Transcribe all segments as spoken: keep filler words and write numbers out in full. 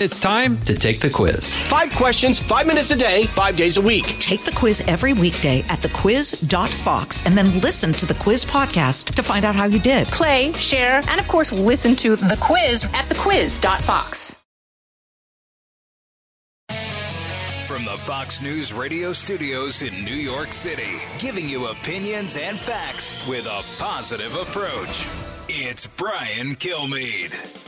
It's time to take the quiz. Five questions, five minutes a day, five days a week. Take the quiz every weekday at the quiz dot fox and then listen to the quiz podcast to find out how you did. Play, share, and of course, listen to the quiz at the quiz dot fox. From the Fox News radio studios in New York City, giving you opinions and facts with a positive approach. It's Brian Kilmeade.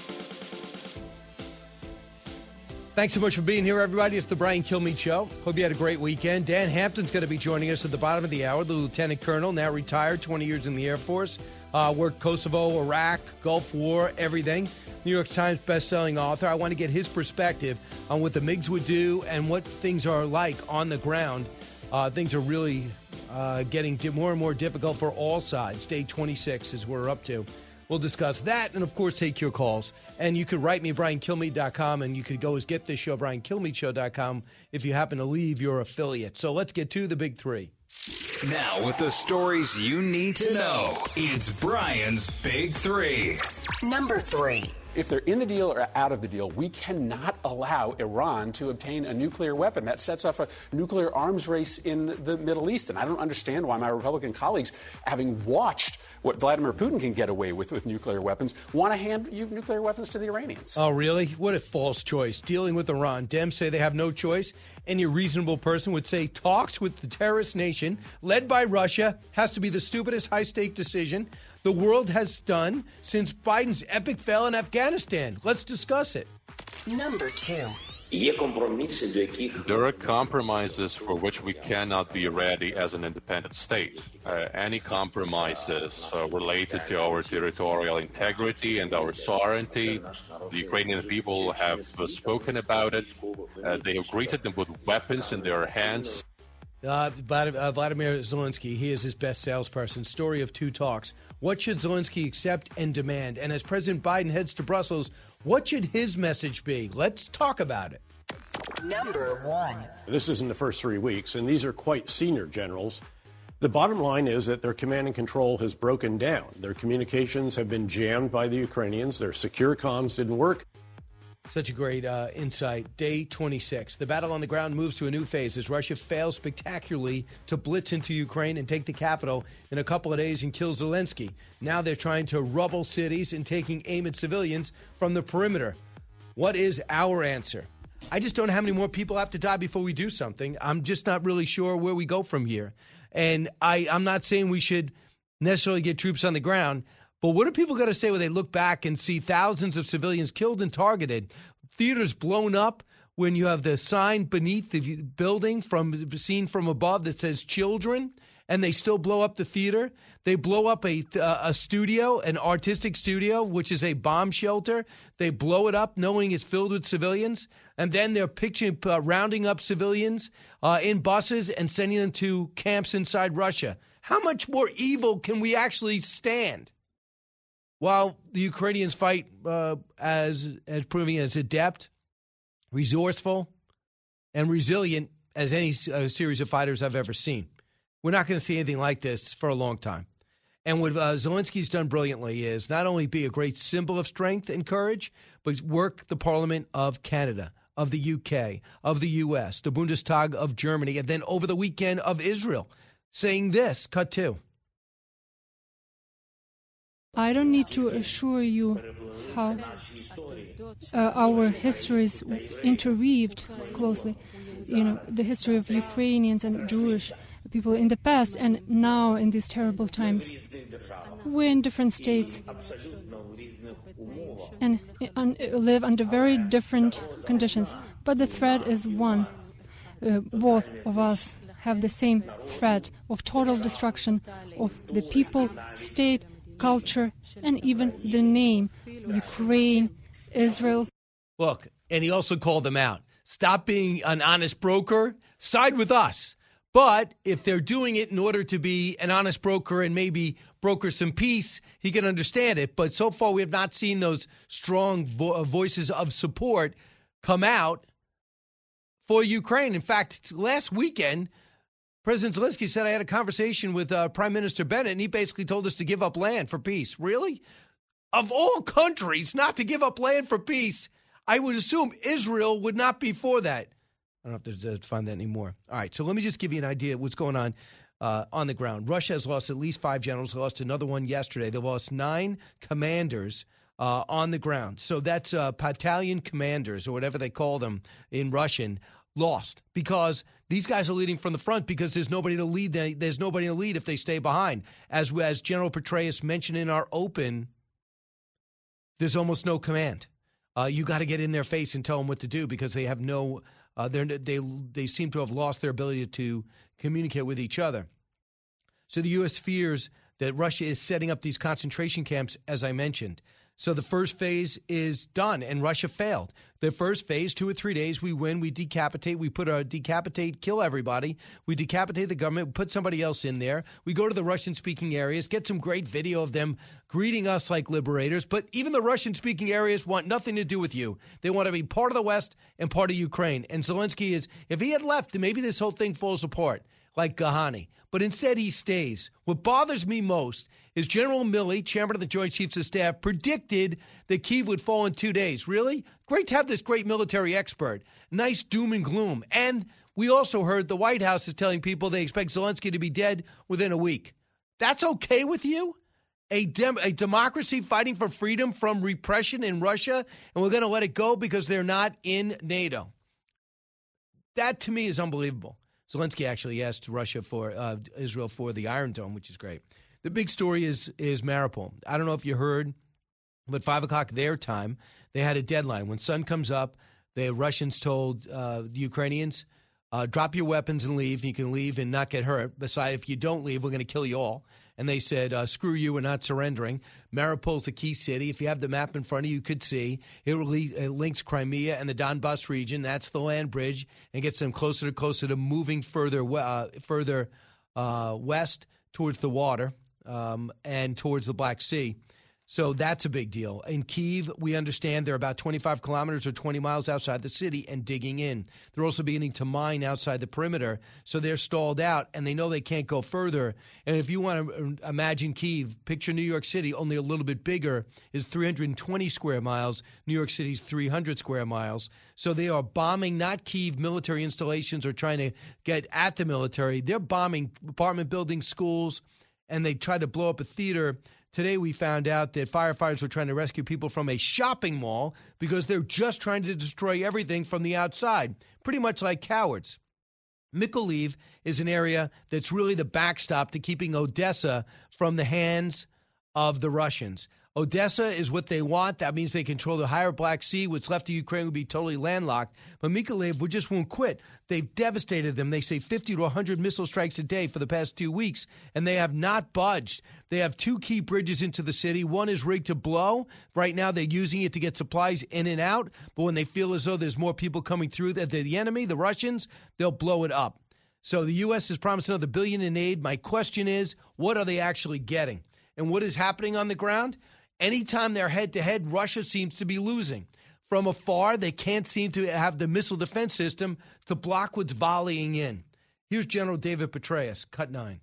Thanks so much for being here, everybody. It's the Brian Kilmeade Show. Hope you had a great weekend. Dan Hampton's going to be joining us at the bottom of the hour. The Lieutenant Colonel, now retired, twenty years in the Air Force. Uh, worked Kosovo, Iraq, Gulf War, everything. New York Times best-selling author. I want to get his perspective on what the MiGs would do and what things are like on the ground. Uh, things are really uh, getting more and more difficult for all sides. Day twenty-six is what we're up to. We'll discuss that and, of course, take your calls. And you could write me, brian kilmeade dot com, and you could go as Get This Show, brian kilmeade show dot com, if you happen to leave your affiliate. So let's get to the big three. Now, with the stories you need to know, it's Brian's Big Three. Number three. If they're in the deal or out of the deal, we cannot allow Iran to obtain a nuclear weapon. That sets off a nuclear arms race in the Middle East. And I don't understand why my Republican colleagues, having watched what Vladimir Putin can get away with with nuclear weapons, want to hand you nuclear weapons to the Iranians. Oh, really? What a false choice. Dealing with Iran. Dems say they have no choice. Any reasonable person would say talks with the terrorist nation led by Russia has to be the stupidest high-stake decision the world has done since Biden's epic fail in Afghanistan. Let's discuss it. Number two. There are compromises for which we cannot be ready as an independent state. Uh, any compromises uh, related to our territorial integrity and our sovereignty, the Ukrainian people have uh, spoken about it. Uh, they have greeted them with weapons in their hands. Uh, Vladimir Zelensky, he is his best salesperson. Story of two talks. What should Zelensky accept and demand? And as President Biden heads to Brussels, what should his message be? Let's talk about it. Number one. This isn't the first three weeks, and these are quite senior generals. The bottom line is that their command and control has broken down. Their communications have been jammed by the Ukrainians. Their secure comms didn't work. Such a great uh, insight. Day twenty-six. The battle on the ground moves to a new phase as Russia fails spectacularly to blitz into Ukraine and take the capital in a couple of days and kill Zelensky. Now they're trying to rubble cities and taking aim at civilians from the perimeter. What is our answer? I just don't know how many more people have to die before we do something. I'm just not really sure where we go from here. And I, I'm not saying we should necessarily get troops on the ground. But what are people going to say when they look back and see thousands of civilians killed and targeted, theaters blown up, when you have the sign beneath the building from seen from above that says children, and they still blow up the theater? They blow up a a studio, an artistic studio, which is a bomb shelter. They blow it up knowing it's filled with civilians, and then they're picturing uh, rounding up civilians uh, in buses and sending them to camps inside Russia. How much more evil can we actually stand? While the Ukrainians fight uh, as as proving as adept, resourceful, and resilient as any uh, series of fighters I've ever seen. We're not going to see anything like this for a long time. And what uh, Zelensky's done brilliantly is not only be a great symbol of strength and courage, but work the Parliament of Canada, of the U K, of the U S, the Bundestag of Germany, and then over the weekend of Israel, saying this, cut two. I don't need to assure you how uh, our history is interweaved closely. You know, the history of Ukrainians and Jewish people in the past and now in these terrible times. We're in different states and un- live under very different conditions. But the threat is one. Uh, both of us have the same threat of total destruction of the people, state, culture, and even the name, Ukraine, Israel. Look, and he also called them out. Stop being an honest broker. Side with us. But if they're doing it in order to be an honest broker and maybe broker some peace, he can understand it. But so far, we have not seen those strong vo- voices of support come out for Ukraine. In fact, last weekend, President Zelensky said, I had a conversation with uh, Prime Minister Bennett, and he basically told us to give up land for peace. Really? Of all countries, not to give up land for peace. I would assume Israel would not be for that. I don't have to find that anymore. All right, so let me just give you an idea of what's going on uh, on the ground. Russia has lost at least five generals. They lost another one yesterday. They lost nine commanders uh, on the ground. So that's uh, battalion commanders, or whatever they call them in Russian, lost because these guys are leading from the front because there's nobody to lead. There's nobody to lead if they stay behind. As, as General Petraeus mentioned in our open, there's almost no command. Uh, you got to get in their face and tell them what to do because they have no uh, – they they seem to have lost their ability to communicate with each other. So the U S fears that Russia is setting up these concentration camps, as I mentioned. So the first phase is done, and Russia failed. The first phase, two or three days, we win, we decapitate, we put a decapitate, kill everybody. We decapitate the government, we put somebody else in there. We go to the Russian-speaking areas, get some great video of them greeting us like liberators. But even the Russian-speaking areas want nothing to do with you. They want to be part of the West and part of Ukraine. And Zelensky is, if he had left, maybe this whole thing falls apart, like Ghani. But instead, he stays. What bothers me most is General Milley, chairman of the Joint Chiefs of Staff, predicted that Kyiv would fall in two days. Really? Great to have this great military expert. Nice doom and gloom. And we also heard the White House is telling people they expect Zelensky to be dead within a week. That's okay with you? A, dem- a democracy fighting for freedom from repression in Russia, and we're going to let it go because they're not in NATO. That, to me, is unbelievable. Zelensky actually asked Russia for uh, Israel for the Iron Dome, which is great. The big story is is Mariupol. I don't know if you heard, but five o'clock their time, they had a deadline. When sun comes up, the Russians told uh, the Ukrainians, uh, drop your weapons and leave. You can leave and not get hurt. Besides, if you don't leave, we're going to kill you all. And they said, uh, screw you, we're not surrendering. Mariupol's a key city. If you have the map in front of you, you could see. It, really, it links Crimea and the Donbas region. That's the land bridge and gets them closer to closer to moving further uh, further uh, west towards the water um, and towards the Black Sea. So that's a big deal. In Kyiv, we understand they're about twenty-five kilometers or twenty miles outside the city and digging in. They're also beginning to mine outside the perimeter, so they're stalled out, and they know they can't go further. And if you want to imagine Kyiv, picture New York City, only a little bit bigger, is three hundred twenty square miles. New York City's three hundred square miles. So they are bombing not Kyiv military installations or trying to get at the military. They're bombing apartment buildings, schools, and they try to blow up a theater. Today we found out that firefighters were trying to rescue people from a shopping mall because they're just trying to destroy everything from the outside, pretty much like cowards. Mykolaiv is an area that's really the backstop to keeping Odessa from the hands of the Russians. Odessa is what they want. That means they control the higher Black Sea. What's left of Ukraine would be totally landlocked. But Mykolaiv just won't quit. They've devastated them. They say fifty to one hundred missile strikes a day for the past two weeks, and they have not budged. They have two key bridges into the city. One is rigged to blow. Right now they're using it to get supplies in and out. But when they feel as though there's more people coming through, that they're the enemy, the Russians, they'll blow it up. So the U S has promised another billion in aid. My question is, what are they actually getting? And what is happening on the ground? Anytime they're head-to-head, Russia seems to be losing. From afar, they can't seem to have the missile defense system to block what's volleying in. Here's General David Petraeus, cut nine.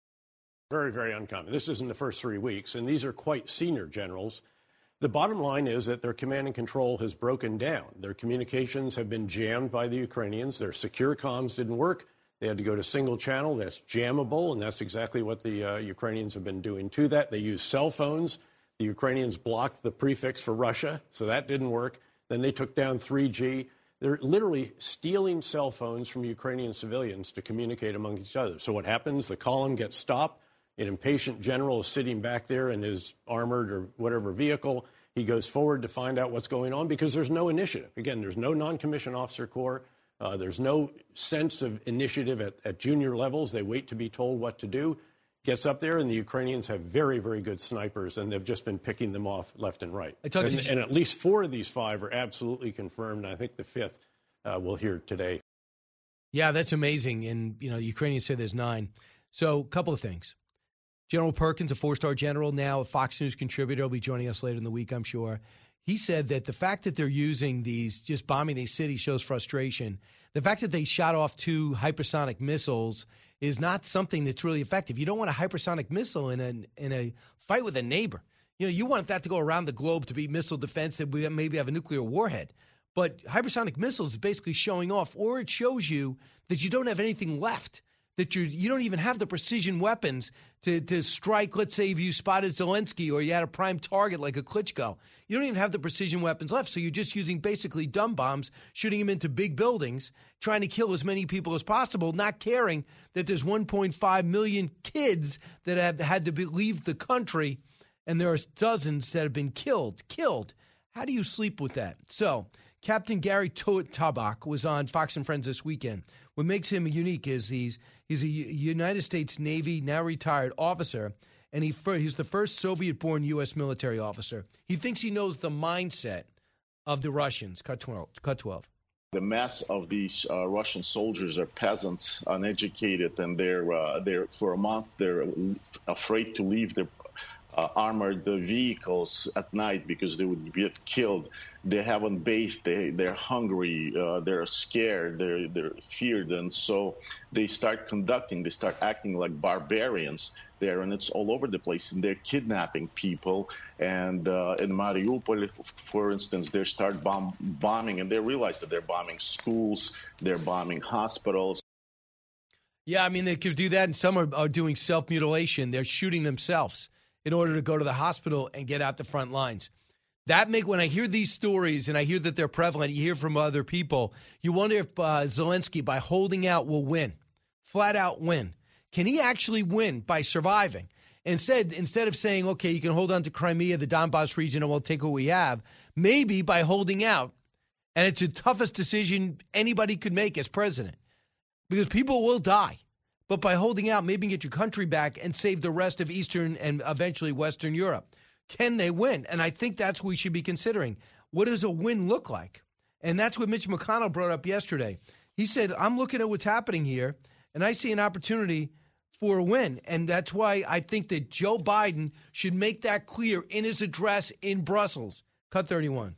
Very, very uncommon. This isn't the first three weeks, and these are quite senior generals. The bottom line is that their command and control has broken down. Their communications have been jammed by the Ukrainians. Their secure comms didn't work. They had to go to single channel. That's jammable, and that's exactly what the uh, Ukrainians have been doing to that. They use cell phones. The Ukrainians blocked the prefix for Russia, so that didn't work. Then they took down three G. They're literally stealing cell phones from Ukrainian civilians to communicate among each other. So what happens? The column gets stopped. An impatient general is sitting back there in his armored or whatever vehicle. He goes forward to find out what's going on because there's no initiative. Again, there's no non-commissioned officer corps. Uh, there's no sense of initiative at, at junior levels. They wait to be told what to do. Gets up there, and the Ukrainians have very, very good snipers, and they've just been picking them off left and right. And, to... and at least four of these five are absolutely confirmed, and I think the fifth uh, we'll hear today. Yeah, that's amazing. And, you know, the Ukrainians say there's nine. So a couple of things. General Perkins, a four-star general, now a Fox News contributor, will be joining us later in the week, I'm sure. He said that the fact that they're using these, just bombing these cities shows frustration. The fact that they shot off two hypersonic missiles is not something that's really effective. You don't want a hypersonic missile in a, in a fight with a neighbor. You know, you want that to go around the globe to be missile defense, that we maybe have a nuclear warhead. But hypersonic missiles is basically showing off, or it shows you that you don't have anything left, that you you don't even have the precision weapons to, to strike. Let's say if you spotted Zelensky or you had a prime target like a Klitschko. You don't even have the precision weapons left, so you're just using basically dumb bombs, shooting them into big buildings, trying to kill as many people as possible, not caring that there's one point five million kids that have had to be, leave the country, and there are dozens that have been killed. Killed. How do you sleep with that? So Captain Gary Tabak was on Fox and Friends this weekend. What makes him unique is he's he's a United States Navy, now retired officer, and he he's the first Soviet-born U S military officer. He thinks he knows the mindset of the Russians. Cut twelve. Cut twelve. The mass of these uh, Russian soldiers are peasants, uneducated, and they're uh, they're for a month they're afraid to leave their Uh, armored uh, vehicles at night because they would get killed. They haven't bathed. They they're hungry. Uh, they're scared. They're they're feared, and so they start conducting. They start acting like barbarians there, and it's all over the place. And they're kidnapping people. And uh, in Mariupol, for instance, they start bomb bombing, and they realize that they're bombing schools. They're bombing hospitals. Yeah, I mean they could do that, and some are, are doing self-mutilation. They're shooting themselves in order to go to the hospital and get out the front lines. That make when I hear these stories and I hear that they're prevalent, you hear from other people, you wonder if uh, Zelensky, by holding out, will win, flat out win. Can he actually win by surviving? Instead, instead of saying, okay, you can hold on to Crimea, the Donbass region, and we'll take what we have, maybe by holding out, and it's the toughest decision anybody could make as president, because people will die. But by holding out, maybe get your country back and save the rest of Eastern and eventually Western Europe. Can they win? And I think that's what we should be considering. What does a win look like? And that's what Mitch McConnell brought up yesterday. He said, I'm looking at what's happening here, and I see an opportunity for a win. And that's why I think that Joe Biden should make that clear in his address in Brussels. Cut thirty-one.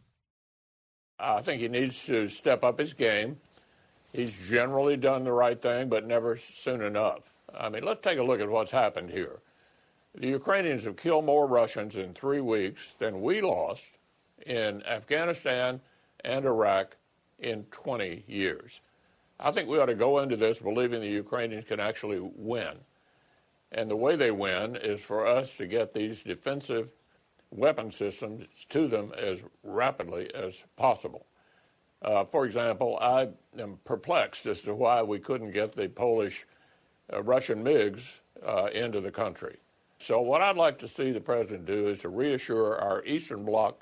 I think he needs to step up his game. He's generally done the right thing, but never soon enough. I mean, let's take a look at what's happened here. The Ukrainians have killed more Russians in three weeks than we lost in Afghanistan and Iraq in twenty years. I think we ought to go into this believing the Ukrainians can actually win. And the way they win is for us to get these defensive weapon systems to them as rapidly as possible. Uh, for example, I am perplexed as to why we couldn't get the Polish uh, Russian MiGs uh, into the country. So what I'd like to see the president do is to reassure our Eastern Bloc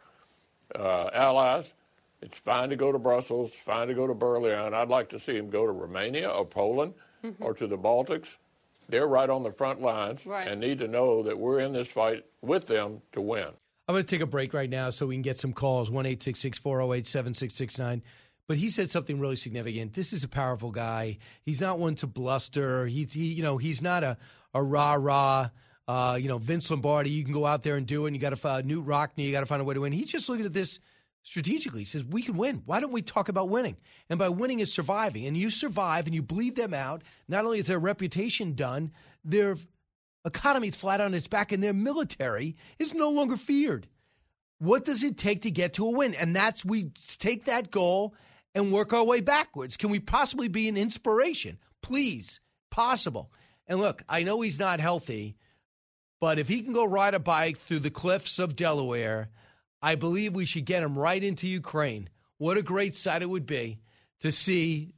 uh, allies. It's fine to go to Brussels, fine to go to Berlin. I'd like to see him go to Romania or Poland mm-hmm. or to the Baltics. They're right on the front lines right. and need to know that we're in this fight with them to win. I'm going to take a break right now so we can get some calls, one eight six six, four oh eight, seven six six nine. But he said something really significant. This is a powerful guy. He's not one to bluster. He's, he, you know, he's not a, a rah-rah, uh, you know, Vince Lombardi. You can go out there and do it, and you got to find Newt Rockne. You got to find a way to win. He's just looking at this strategically. He says, we can win. Why don't we talk about winning? And by winning is surviving. And you survive and you bleed them out. Not only is their reputation done, their economy is flat on its back, and their military is no longer feared. What does it take to get to a win? And that's we take that goal and work our way backwards. Can we possibly be an inspiration? Please, possible. And look, I know he's not healthy, but if he can go ride a bike through the cliffs of Delaware, I believe we should get him right into Ukraine. What a great sight it would be to see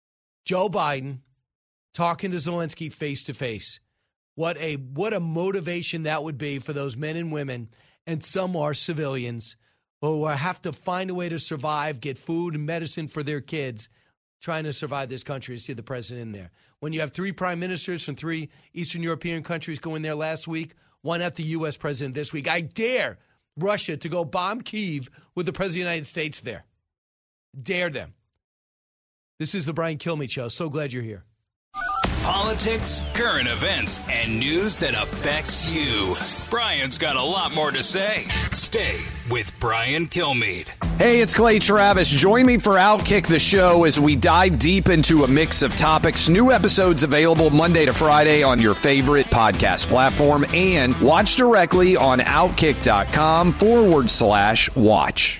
Joe Biden talking to Zelensky face to face. What a what a motivation that would be for those men and women, and some are civilians, who have to find a way to survive, get food and medicine for their kids, trying to survive this country, to see the president in there. When you have three prime ministers from three Eastern European countries go in there last week, why not the U S president this week? I dare Russia to go bomb Kyiv with the president of the United States there. Dare them. This is the Brian Kilmeade Show. So glad you're here. Politics, current events, and news that affects you. Brian's got a lot more to say. Stay with Brian Kilmeade. Hey, it's Clay Travis. Join me for Outkick the Show as we dive deep into a mix of topics. New episodes available Monday to Friday on your favorite podcast platform, and watch directly on Outkick.com forward slash watch.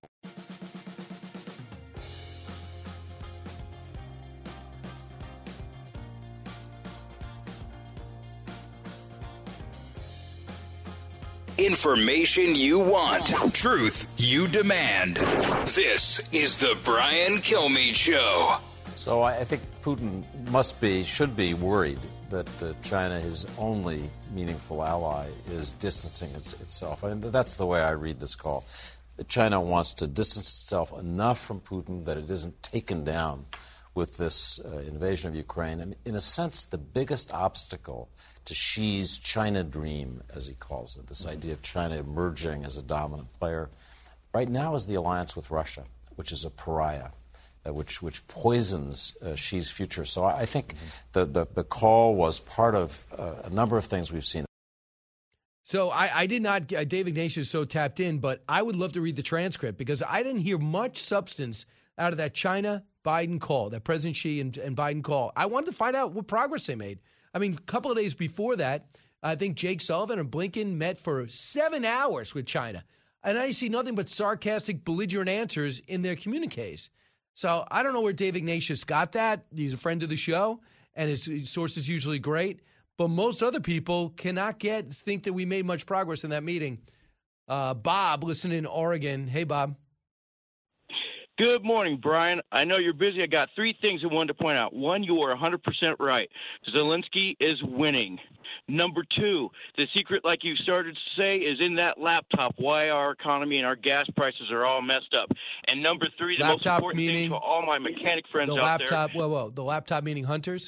Information you want. Truth you demand. This is the Brian Kilmeade Show. So I think Putin must be, should be worried that uh, China, his only meaningful ally, is distancing its, itself. And that's the way I read this call. China wants to distance itself enough from Putin that it isn't taken down with this uh, invasion of Ukraine. And in a sense, the biggest obstacle to Xi's China dream, as he calls it, this idea of China emerging as a dominant player, right now is the alliance with Russia, which is a pariah, uh, which which poisons uh, Xi's future. So I think mm-hmm. the, the, the call was part of uh, a number of things we've seen. So I, I did not, uh, Dave Ignatius is so tapped in, but I would love to read the transcript because I didn't hear much substance out of that China-Biden call, that President Xi and, and Biden call. I wanted to find out what progress they made. I mean, a couple of days before that, I think Jake Sullivan and Blinken met for seven hours with China. And I see nothing but sarcastic, belligerent answers in their communiques. So I don't know where Dave Ignatius got that. He's a friend of the show, and his, his source is usually great. But most other people cannot get think that we made much progress in that meeting. Uh, Bob, listening in Oregon. Hey, Bob. Good morning, Brian. I know you're busy. I got three things I wanted to point out. One, you are one hundred percent right. Zelensky is winning. Number two, the secret, like you started to say, is in that laptop, why our economy and our gas prices are all messed up. And number three, the laptop most important meaning, thing to all my mechanic friends the out laptop, there. Whoa, whoa, the laptop meaning hunters?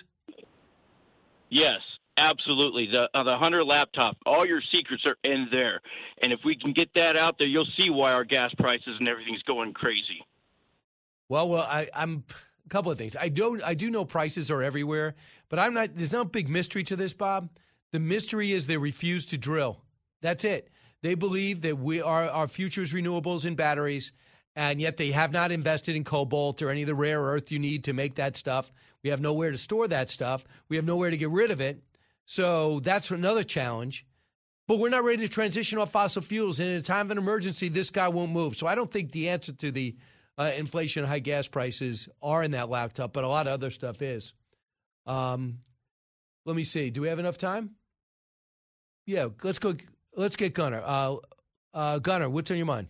Yes. Absolutely. The uh, the Hunter laptop, all your secrets are in there. And if we can get that out there, you'll see why our gas prices and everything's going crazy. Well, well, I, I'm a couple of things. I do I do know prices are everywhere, but I'm not. There's no big mystery to this, Bob. The mystery is they refuse to drill. That's it. They believe that we are our future is renewables and batteries, and yet they have not invested in cobalt or any of the rare earth you need to make that stuff. We have nowhere to store that stuff. We have nowhere to get rid of it. So that's another challenge. But we're not ready to transition off fossil fuels. And in a time of an emergency, this guy won't move. So I don't think the answer to the uh, inflation and high gas prices are in that laptop, but a lot of other stuff is. Um, let me see. Do we have enough time? Yeah, let's go. Let's get Gunnar. Uh, uh, Gunnar, what's on your mind?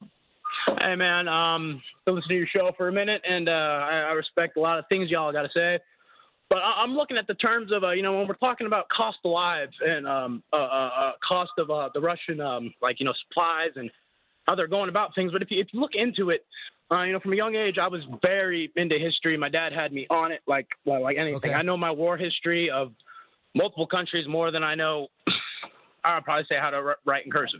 Hey, man. Um, been listening to your show for a minute, and uh, I, I respect a lot of things y'all got to say. But I'm looking at the terms of, uh, you know, when we're talking about cost of lives and um, uh, uh, cost of uh, the Russian, um, like, you know, supplies and how they're going about things. But if you, if you look into it, uh, you know, from a young age, I was very into history. My dad had me on it like well, like anything. Okay. I know my war history of multiple countries more than I know. I would probably say how to write in cursive.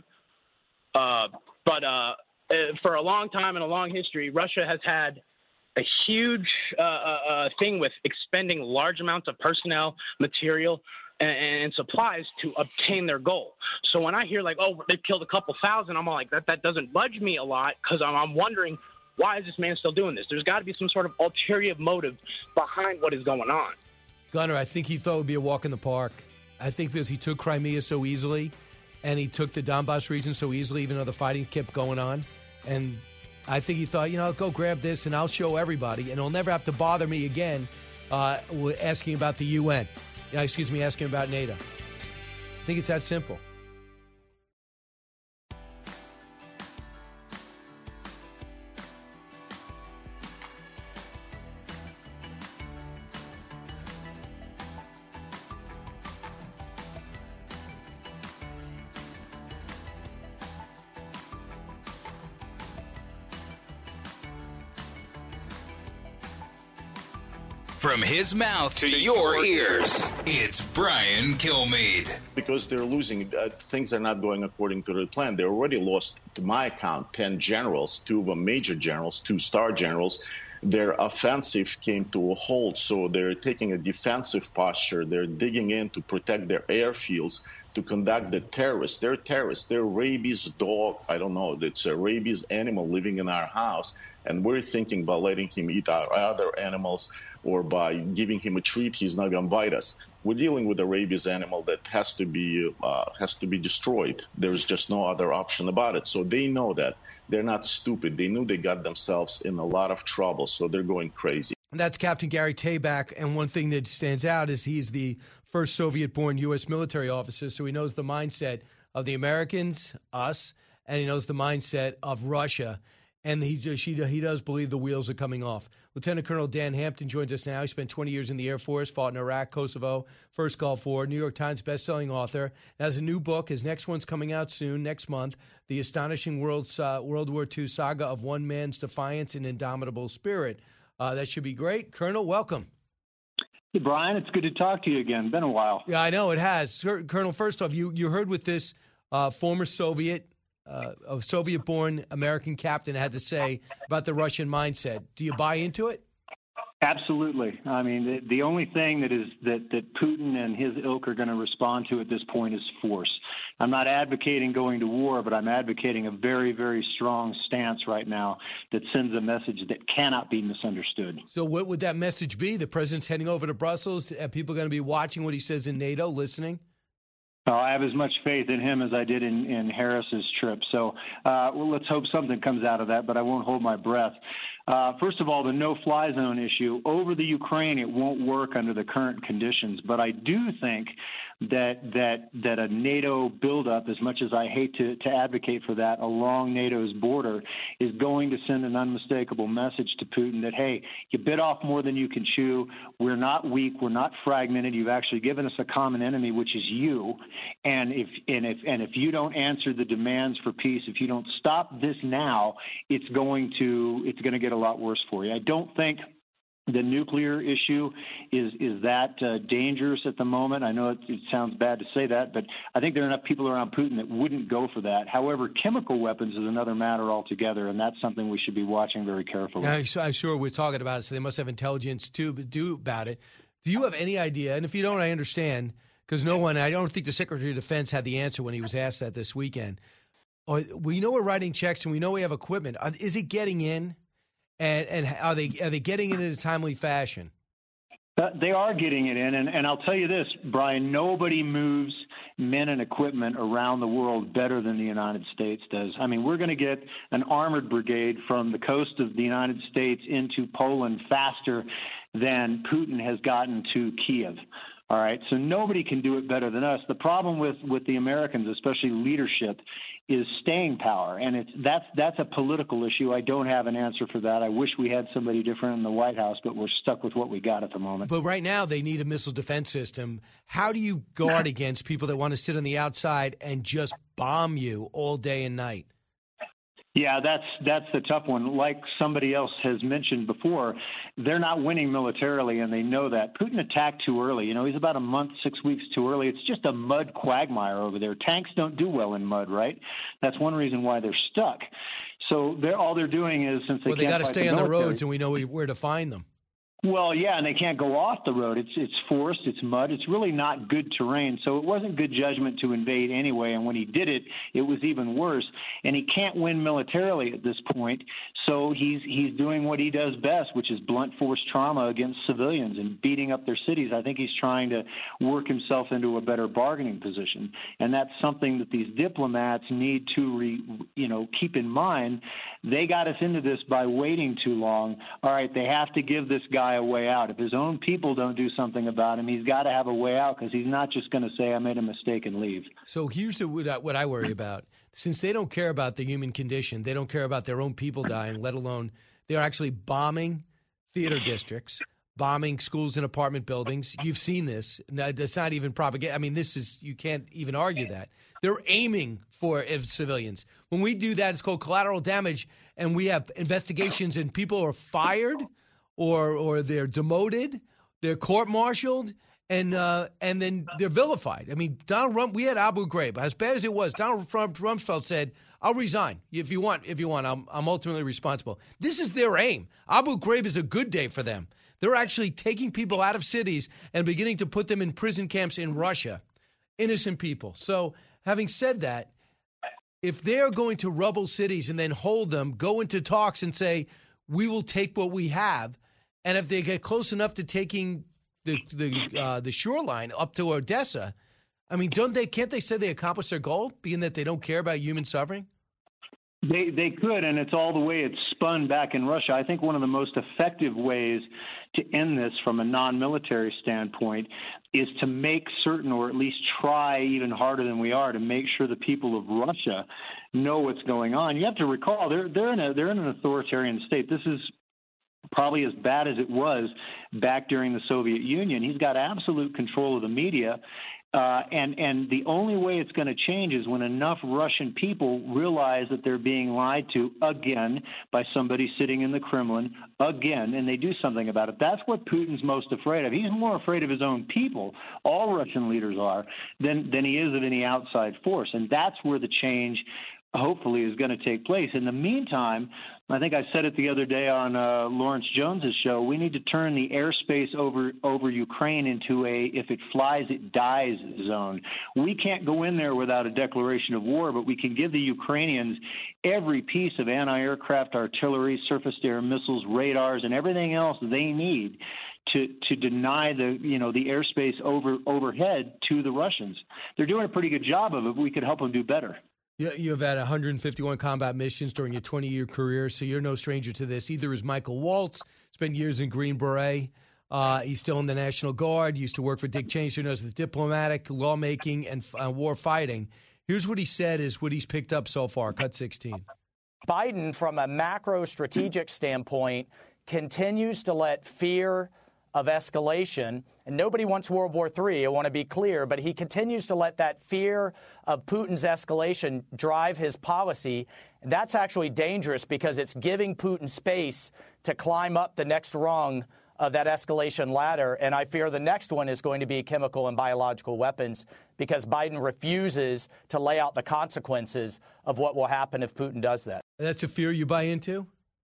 Uh, but uh, for a long time and a long history, Russia has had a huge uh, uh, thing with expending large amounts of personnel, material, and, and supplies to obtain their goal. So when I hear like, oh, they've killed a couple thousand, I'm all like, that that doesn't budge me a lot because I'm, I'm wondering, why is this man still doing this? There's got to be some sort of ulterior motive behind what is going on. Gunnar, I think he thought it would be a walk in the park. I think because he took Crimea so easily and he took the Donbass region so easily, even though the fighting kept going on. And I think he thought, you know, I'll go grab this and I'll show everybody, and he'll never have to bother me again uh, asking about the U N. Yeah, excuse me, asking about NATO. I think it's that simple. From his mouth to, to your ears, it's Brian Kilmeade. Because they're losing, uh, things are not going according to the plan. They already lost, to my account, ten generals, two of them major generals, two star generals. their offensive came to a halt. So they're taking a defensive posture. They're digging in to protect their airfields, to conduct the terrorists. They're terrorists. They're rabies dog. I don't know. It's a rabies animal living in our house. And we're thinking about letting him eat our other animals, or by giving him a treat, he's not going to bite us. We're dealing with a rabies animal that has to be uh, has to be destroyed. There's just no other option about it. So they know that. They're not stupid. They knew they got themselves in a lot of trouble, so they're going crazy. And that's Captain Gary Tabak. And one thing that stands out is he's the first Soviet-born U S military officer, so he knows the mindset of the Americans, us, and he knows the mindset of Russia. And he just, he, he does believe the wheels are coming off. Lieutenant Colonel Dan Hampton joins us now. He spent twenty years in the Air Force, fought in Iraq, Kosovo, First Gulf War, New York Times bestselling author. Has a new book. His next one's coming out soon, next month, The Astonishing World, uh, World War Two Saga of One Man's Defiance and Indomitable Spirit. Uh, that should be great. Colonel, welcome. Hey, Brian, it's good to talk to you again. Been a while. Yeah, I know it has. Sir, Colonel, first off, you, you heard what this uh, former Soviet Uh, a Soviet-born American captain had to say about the Russian mindset. Do you buy into it? Absolutely. I mean, the, the only thing that is that, that Putin and his ilk are going to respond to at this point is force. I'm not advocating going to war, but I'm advocating a very, very strong stance right now that sends a message that cannot be misunderstood. So what would that message be? The president's heading over to Brussels. Are people going to be watching what he says in NATO, listening? Oh, I have as much faith in him as I did in, in Harris's trip. So uh, well, let's hope something comes out of that, but I won't hold my breath. Uh, first of all, the no-fly zone issue. Over the Ukraine, it won't work under the current conditions, but I do think that that that a NATO buildup, as much as I hate to, to advocate for that, along NATO's border is going to send an unmistakable message to Putin that, hey, you bit off more than you can chew. We're not weak. We're not fragmented. You've actually given us a common enemy, which is you. And if and if and if you don't answer the demands for peace, if you don't stop this now, it's going to it's going to get a lot worse for you. I don't think the nuclear issue is is that uh, dangerous at the moment. I know it, it sounds bad to say that, but I think there are enough people around Putin that wouldn't go for that. However, chemical weapons is another matter altogether, and that's something we should be watching very carefully. Yeah, I'm sure we're talking about it, so they must have intelligence to do about it. Do you have any idea? And if you don't, I understand, because no one, I don't think the Secretary of Defense had the answer when he was asked that this weekend. Or, we know we're writing checks and we know we have equipment. Is it getting in? And, and are they are they getting it in a timely fashion? Uh, they are getting it in, and, and I'll tell you this, Brian, nobody moves men and equipment around the world better than the United States does. I mean, we're going to get an armored brigade from the coast of the United States into Poland faster than Putin has gotten to Kiev. All right, so nobody can do it better than us. The problem with, with the Americans, especially leadership, is staying power, and it's that's that's a political issue. I don't have an answer for that. I wish we had somebody different in the White House, but we're stuck with what we got at the moment. But right now, they need a missile defense system. How do you guard against people that want to sit on the outside and just bomb you all day and night? Yeah, that's that's the tough one. Like somebody else has mentioned before, they're not winning militarily, and they know that. Putin attacked too early. You know, he's about a month, six weeks too early. It's just a mud quagmire over there. Tanks don't do well in mud, right? That's one reason why they're stuck. So they're all they're doing is since they well, can't they got to fight stay the on the military, roads, and we know where to find them. Well, yeah, and they can't go off the road. It's it's forest, it's mud. It's really not good terrain. So it wasn't good judgment to invade anyway. And when he did it, it was even worse. And he can't win militarily at this point. So he's he's doing what he does best, which is blunt force trauma against civilians and beating up their cities. I think he's trying to work himself into a better bargaining position. And that's something that these diplomats need to, re, you know, keep in mind. They got us into this by waiting too long. All right, they have to give this guy a way out. If his own people don't do something about him, he's got to have a way out because he's not just going to say, I made a mistake and leave. So here's what I, what I worry about. Since they don't care about the human condition, they don't care about their own people dying, let alone they're actually bombing theater districts, bombing schools and apartment buildings. You've seen this. That's not even propaganda. I mean, this is, you can't even argue that. They're aiming for civilians. When we do that, it's called collateral damage, and we have investigations and people are fired or or they're demoted, they're court-martialed, and uh, and then they're vilified. I mean, Donald Rump, we had Abu Ghraib. As bad as it was, Donald Trump, Rumsfeld said, I'll resign if you want. If you want, I'm, I'm ultimately responsible. This is their aim. Abu Ghraib is a good day for them. They're actually taking people out of cities and beginning to put them in prison camps in Russia, innocent people. So having said that, if they're going to rubble cities and then hold them, go into talks and say, we will take what we have, and if they get close enough to taking the the uh, the shoreline up to Odessa, I mean, don't they? Can't they say they accomplished their goal, being that they don't care about human suffering? They they could, and it's all the way it's spun back in Russia. I think one of the most effective ways to end this from a non-military standpoint is to make certain, or at least try even harder than we are, to make sure the people of Russia know what's going on. You have to recall they're they're in a they're in an authoritarian state. This is probably as bad as it was back during the Soviet Union. He's got absolute control of the media. Uh, and, and the only way it's going to change is when enough Russian people realize that they're being lied to again by somebody sitting in the Kremlin again, and they do something about it. That's what Putin's most afraid of. He's more afraid of his own people, all Russian leaders are, than, than he is of any outside force. And that's where the change hopefully is going to take place. In the meantime, I think I said it the other day on uh, Lawrence Jones's show, we need to turn the airspace over over Ukraine into a if it flies, it dies zone. We can't go in there without a declaration of war, but we can give the Ukrainians every piece of anti-aircraft artillery, surface-to-air missiles, radars, and everything else they need to to deny the you know the airspace over overhead to the Russians. They're doing a pretty good job of it. We could help them do better. You, you've had one hundred fifty-one combat missions during your twenty-year career, so you're no stranger to this. Either is Michael Waltz, spent years in Green Beret. Uh, he's still in the National Guard, used to work for Dick Cheney, so he knows the diplomatic, lawmaking, and uh, war fighting. Here's what he said is what he's picked up so far. Cut sixteen. Biden, from a macro strategic standpoint, continues to let fear of escalation, and nobody wants World War Three, I want to be clear, but he continues to let that fear of Putin's escalation drive his policy. And that's actually dangerous because it's giving Putin space to climb up the next rung of that escalation ladder. And I fear the next one is going to be chemical and biological weapons because Biden refuses to lay out the consequences of what will happen if Putin does that. That's a fear you buy into?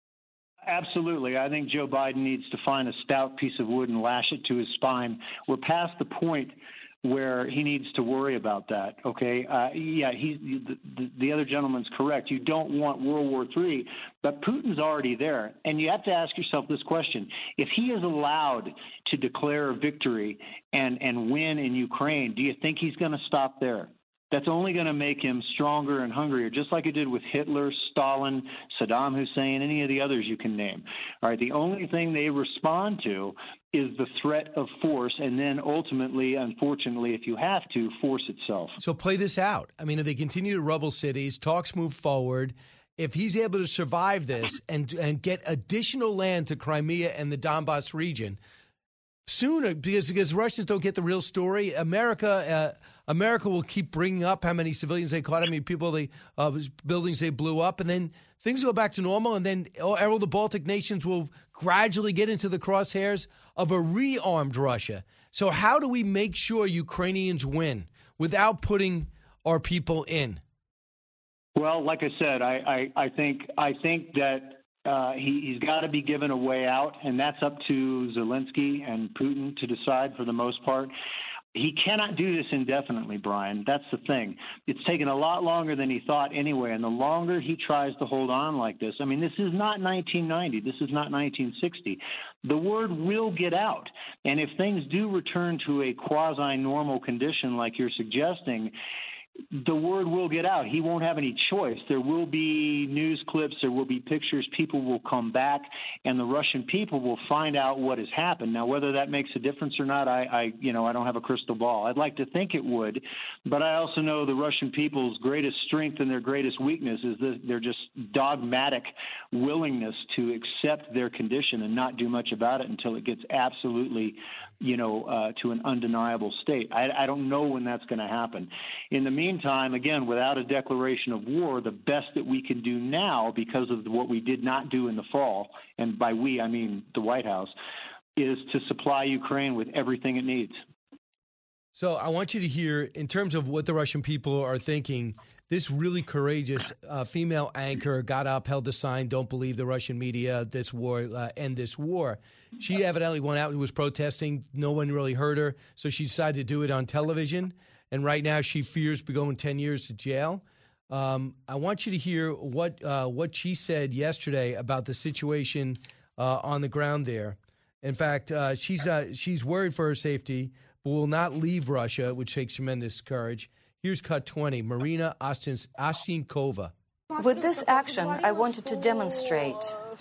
Absolutely. I think Joe Biden needs to find a stout piece of wood and lash it to his spine. We're past the point where he needs to worry about that. Okay. Uh, yeah, he, the, the other gentleman's correct. You don't want World War Three, but Putin's already there. And you have to ask yourself this question. If he is allowed to declare a victory and, and win in Ukraine, do you think he's going to stop there? That's only going to make him stronger and hungrier, just like it did with Hitler, Stalin, Saddam Hussein, any of the others you can name. All right, the only thing they respond to is the threat of force, and then ultimately, unfortunately, if you have to, force itself. So play this out. I mean, if they continue to rubble cities, talks move forward, if he's able to survive this and and get additional land to Crimea and the Donbass region, sooner, because because Russians don't get the real story, America uh, America will keep bringing up how many civilians they caught, how many people they uh, buildings they blew up, and then things go back to normal, and then all the Baltic nations will gradually get into the crosshairs of a rearmed Russia. So how do we make sure Ukrainians win without putting our people in? Well, like I said, I I, I think I think that. Uh, he, he's got to be given a way out, and that's up to Zelensky and Putin to decide for the most part. He cannot do this indefinitely, Brian. That's the thing. It's taken a lot longer than he thought anyway, and the longer he tries to hold on like this, I mean, this is not nineteen ninety. This is not nineteen sixty. The word will get out, and if things do return to a quasi-normal condition like you're suggesting, the word will get out. He won't have any choice. There will be news clips. There will be pictures. People will come back, and the Russian people will find out what has happened. Now, whether that makes a difference or not, I, I, you know, I don't have a crystal ball. I'd like to think it would, but I also know the Russian people's greatest strength and their greatest weakness is that they're just dogmatic willingness to accept their condition and not do much about it until it gets absolutely, you know, uh, to an undeniable state. I, I don't know when that's going to happen. In the meantime, again, without a declaration of war, the best that we can do now, because of what we did not do in the fall, and by we, I mean the White House, is to supply Ukraine with everything it needs. So I want you to hear, in terms of what the Russian people are thinking, this really courageous uh, female anchor got up, held a sign, "Don't believe the Russian media, this war, uh, end this war." She evidently went out and was protesting. No one really heard her, so she decided to do it on television. And right now she fears going ten years to jail. Um, I want you to hear what uh, what she said yesterday about the situation uh, on the ground there. In fact, uh, she's uh, she's worried for her safety, but will not leave Russia, which takes tremendous courage. Here's cut twenty, Marina Ostinkova. With this action, I wanted to demonstrate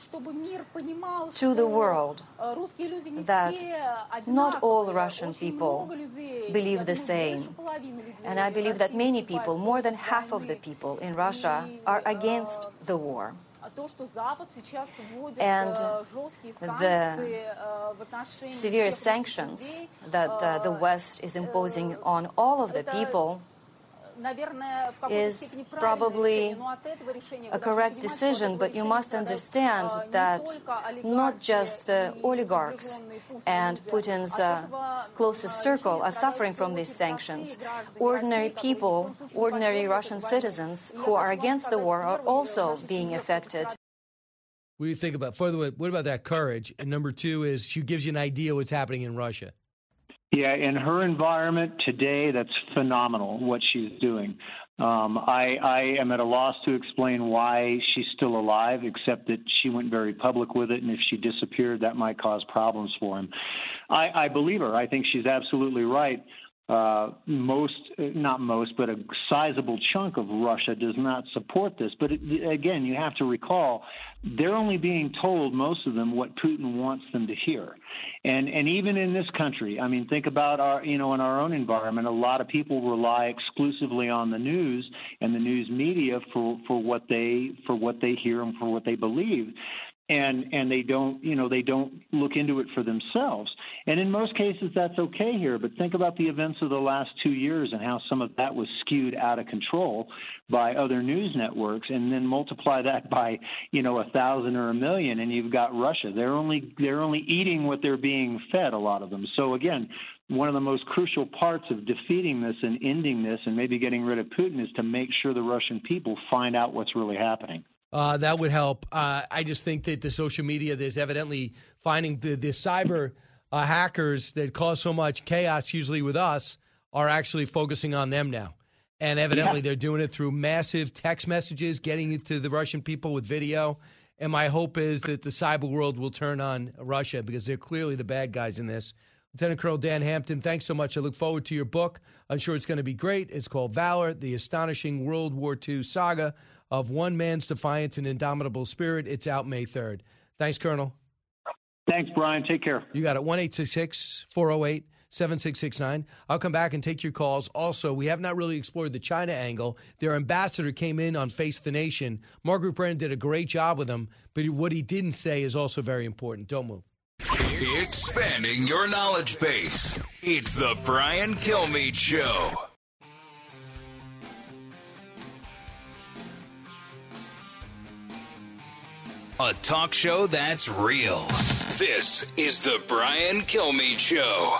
to the world that not all Russian people believe the same. And I believe that many people, more than half of the people in Russia, are against the war. And the severe sanctions that uh, the West is imposing on all of the people is probably a correct decision, but you must understand that not just the oligarchs and Putin's uh, closest circle are suffering from these sanctions. Ordinary people, ordinary Russian citizens who are against the war are also being affected. What do you think about, further, what about that courage? And number two is she gives you an idea what's happening in Russia. Yeah, in her environment today, that's phenomenal what she's doing. Um, I, I am at a loss to explain why she's still alive, except that she went very public with it, and if she disappeared, that might cause problems for him. I, I believe her. I think she's absolutely right. Uh, most, not most, but a sizable chunk of Russia does not support this. But it, again, you have to recall, they're only being told, most of them, what Putin wants them to hear. And and even in this country, I mean, think about our, you know, in our own environment, a lot of people rely exclusively on the news and the news media for, for what they for what they hear and for what they believe. And and they don't, you know, they don't look into it for themselves. And in most cases, that's okay here. But think about the events of the last two years and how some of that was skewed out of control by other news networks, and then multiply that by, you know, a thousand or a million, and you've got Russia. They're only they're only eating what they're being fed, a lot of them. So again, one of the most crucial parts of defeating this and ending this and maybe getting rid of Putin is to make sure the Russian people find out what's really happening. Uh, that would help. Uh, I just think that the social media, there's evidently finding the, the cyber uh, hackers that cause so much chaos, usually with us, are actually focusing on them now. And evidently yeah. they're doing it through massive text messages, getting it to the Russian people with video. And my hope is that the cyber world will turn on Russia, because they're clearly the bad guys in this. Lieutenant Colonel Dan Hampton, thanks so much. I look forward to your book. I'm sure it's going to be great. It's called Valor, The Astonishing World War Two Saga of One Man's Defiance and Indomitable Spirit. It's out May third. Thanks, Colonel. Thanks, Brian. Take care. You got it. one eight six six, four oh eight, seven six six nine. I'll come back and take your calls. Also, we have not really explored the China angle. Their ambassador came in on Face the Nation. Margaret Brennan did a great job with him, but what he didn't say is also very important. Don't move. Expanding your knowledge base. It's the Brian Kilmeade Show. A talk show that's real. This is the Brian Kilmeade Show.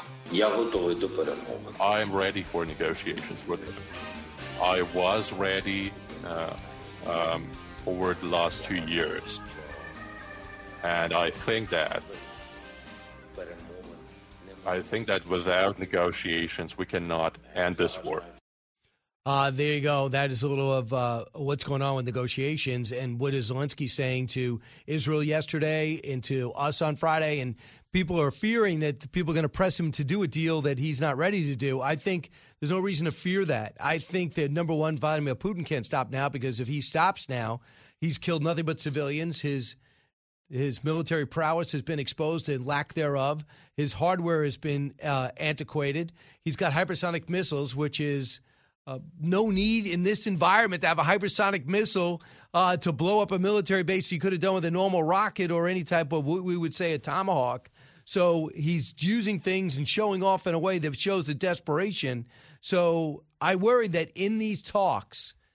I am ready for negotiations with them. I was ready uh, um, over the last two years. And I think that I think that without negotiations, we cannot end this war. Uh, there you go. That is a little of uh, what's going on with negotiations and what is Zelensky saying to Israel yesterday and to us on Friday. And people are fearing that people are going to press him to do a deal that he's not ready to do. I think there's no reason to fear that. I think that, number one, Vladimir Putin can't stop now, because if he stops now, he's killed nothing but civilians. His His military prowess has been exposed and lack thereof. His hardware has been uh, antiquated. He's got hypersonic missiles, which is uh, no need in this environment to have a hypersonic missile uh, to blow up a military base you could have done with a normal rocket or any type of, what we would say, a Tomahawk. So he's using things and showing off in a way that shows the desperation. So I worry that in these talks,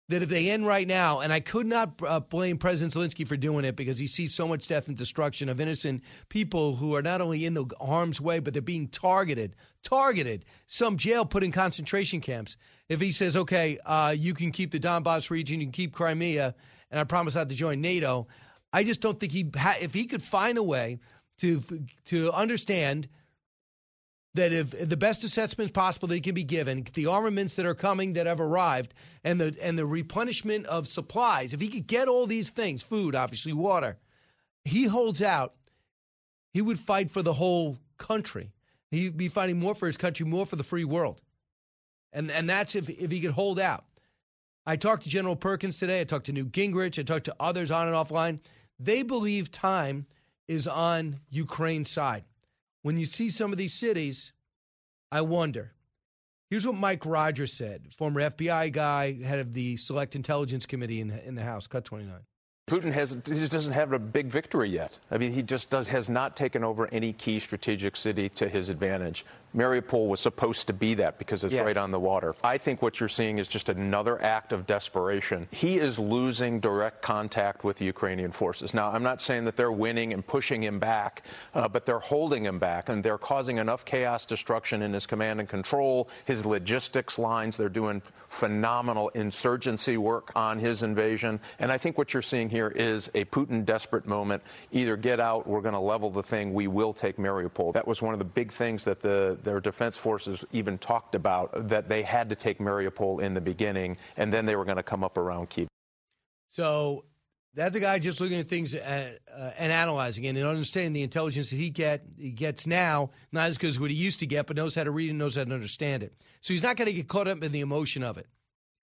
that if they end right now, and I could not uh, blame President Zelensky for doing it because he sees so much death and destruction of innocent people who are not only in the harm's way, but they're being targeted, targeted, some jail put in concentration camps. If he says, okay, uh, you can keep the Donbass region, you can keep Crimea, and I promise not to join NATO, I just don't think he, ha- if he could find a way to to understand that if, if the best assessment possible that can be given, the armaments that are coming that have arrived, and the and the replenishment of supplies, if he could get all these things, food, obviously, water, he holds out, he would fight for the whole country. He'd be fighting more for his country, more for the free world. And and that's if if he could hold out. I talked to General Perkins today. I talked to Newt Gingrich. I talked to others on and offline. They believe time is on Ukraine's side. When you see some of these cities, I wonder. Here's what Mike Rogers said, former F B I guy, head of the Select Intelligence Committee in, in the House, Cut twenty-nine. Putin has he just doesn't have a big victory yet. I mean, he just does has not taken over any key strategic city to his advantage. Mariupol was supposed to be that because it's yes. right on the water. I think what you're seeing is just another act of desperation. He is losing direct contact with the Ukrainian forces. Now, I'm not saying that they're winning and pushing him back, uh, but they're holding him back, and they're causing enough chaos, destruction in his command and control, his logistics lines. They're doing phenomenal insurgency work on his invasion. And I think what you're seeing here is a Putin desperate moment. Either get out, we're going to level the thing, we will take Mariupol. That was one of the big things that the their defense forces even talked about, that they had to take Mariupol in the beginning, and then they were going to come up around Kyiv. So that's the guy just looking at things and, uh, and analyzing it and understanding the intelligence that he get he gets now, not as good as what he used to get, but knows how to read and knows how to understand it. So he's not going to get caught up in the emotion of it.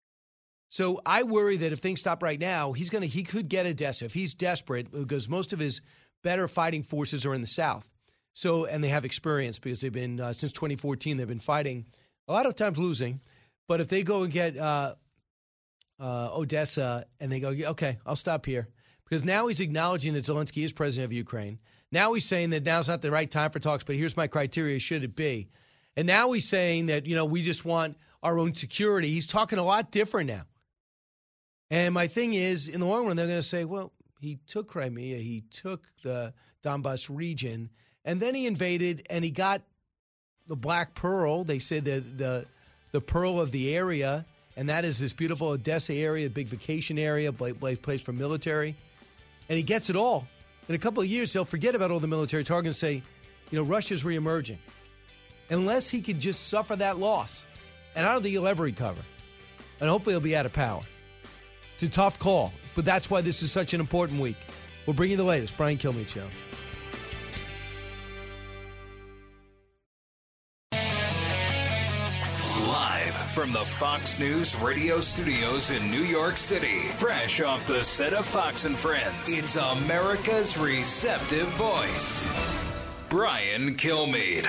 So I worry that if things stop right now, he's going to he could get Odessa if he's desperate, because most of his better fighting forces are in the south. So and they have experience because they've been uh, since twenty fourteen they've been fighting, a lot of times losing. But if they go and get uh, uh, Odessa and they go, okay, I'll stop here, because now he's acknowledging that Zelensky is president of Ukraine. Now he's saying that now's not the right time for talks, but here's my criteria, should it be? And now he's saying that, you know, we just want our own security. He's talking a lot different now. And my thing is, in the long run, they're going to say, well, he took Crimea, he took the Donbass region, and then he invaded and he got the Black Pearl. They said the the the pearl of the area, and that is this beautiful Odessa area, big vacation area, place for military. And he gets it all. In a couple of years, they'll forget about all the military targets and say, you know, Russia's reemerging. Unless he could just suffer that loss. And I don't think he'll ever recover. And hopefully he'll be out of power. It's a tough call, but that's why this is such an important week. We'll bring you the latest. Brian Kilmeade Show. Live from the Fox News radio studios in New York City, fresh off the set of Fox and Friends, it's America's receptive voice, Brian Kilmeade.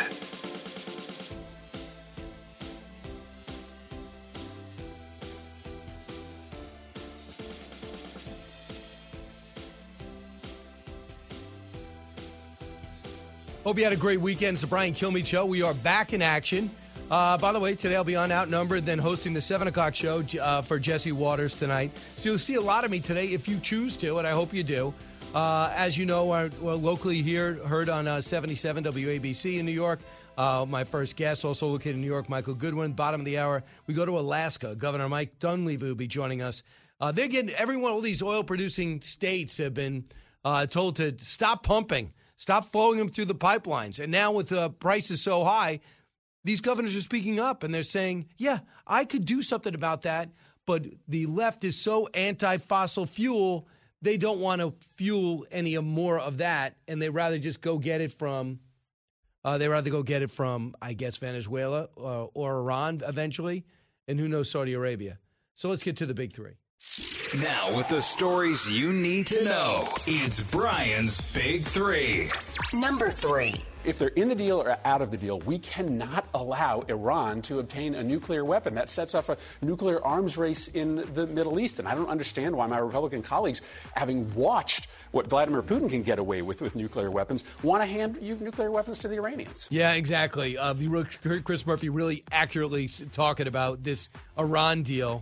Hope you had a great weekend. It's the Brian Kilmeade Show. We are back in action. Uh, by the way, today I'll be on Outnumbered, then hosting the seven o'clock show uh, for Jesse Waters tonight. So you'll see a lot of me today if you choose to, and I hope you do. Uh, as you know, we're, we're locally here, heard on uh, seventy-seven W A B C in New York. Uh, my first guest, also located in New York, Michael Goodwin. Bottom of the hour, we go to Alaska. Governor Mike Dunleavy will be joining us. Uh, they're getting, everyone, all these oil-producing states have been uh, told to stop pumping. Stop flowing them through the pipelines. And now with the uh, prices so high, these governors are speaking up and they're saying, yeah, I could do something about that, but the left is so anti-fossil fuel, they don't want to fuel any more of that, and they rather just go get it from, uh, they rather go get it from, I guess, Venezuela uh, or Iran eventually, and who knows, Saudi Arabia. So let's get to the big three. Now, with the stories you need to know, it's Brian's Big Three. Number three. If they're in the deal or out of the deal, we cannot allow Iran to obtain a nuclear weapon. That sets off a nuclear arms race in the Middle East. And I don't understand why my Republican colleagues, having watched what Vladimir Putin can get away with with nuclear weapons, want to hand nuclear weapons to the Iranians. Yeah, exactly. Uh, Chris Murphy really accurately talking about this Iran deal.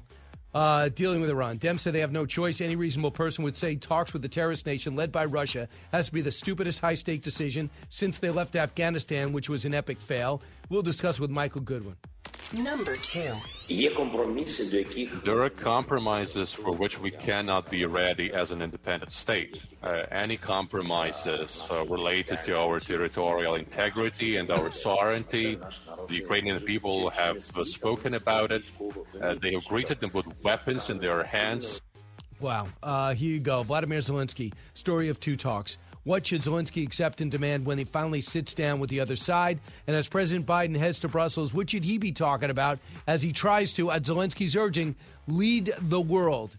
Uh, dealing with Iran. Dems say they have no choice. Any reasonable person would say talks with the terrorist nation led by Russia has to be the stupidest high-stake decision since they left Afghanistan, which was an epic fail. We'll discuss with Michael Goodwin. Number two. There are compromises for which we cannot be ready as an independent state. Uh, any compromises uh, related to our territorial integrity and our sovereignty, the Ukrainian people have uh, spoken about it. Uh, they have greeted them with weapons in their hands. Wow. Uh, here you go. Vladimir Zelensky, story of two talks. What should Zelensky accept and demand when he finally sits down with the other side? And as President Biden heads to Brussels, what should he be talking about as he tries to, at Zelensky's urging, lead the world?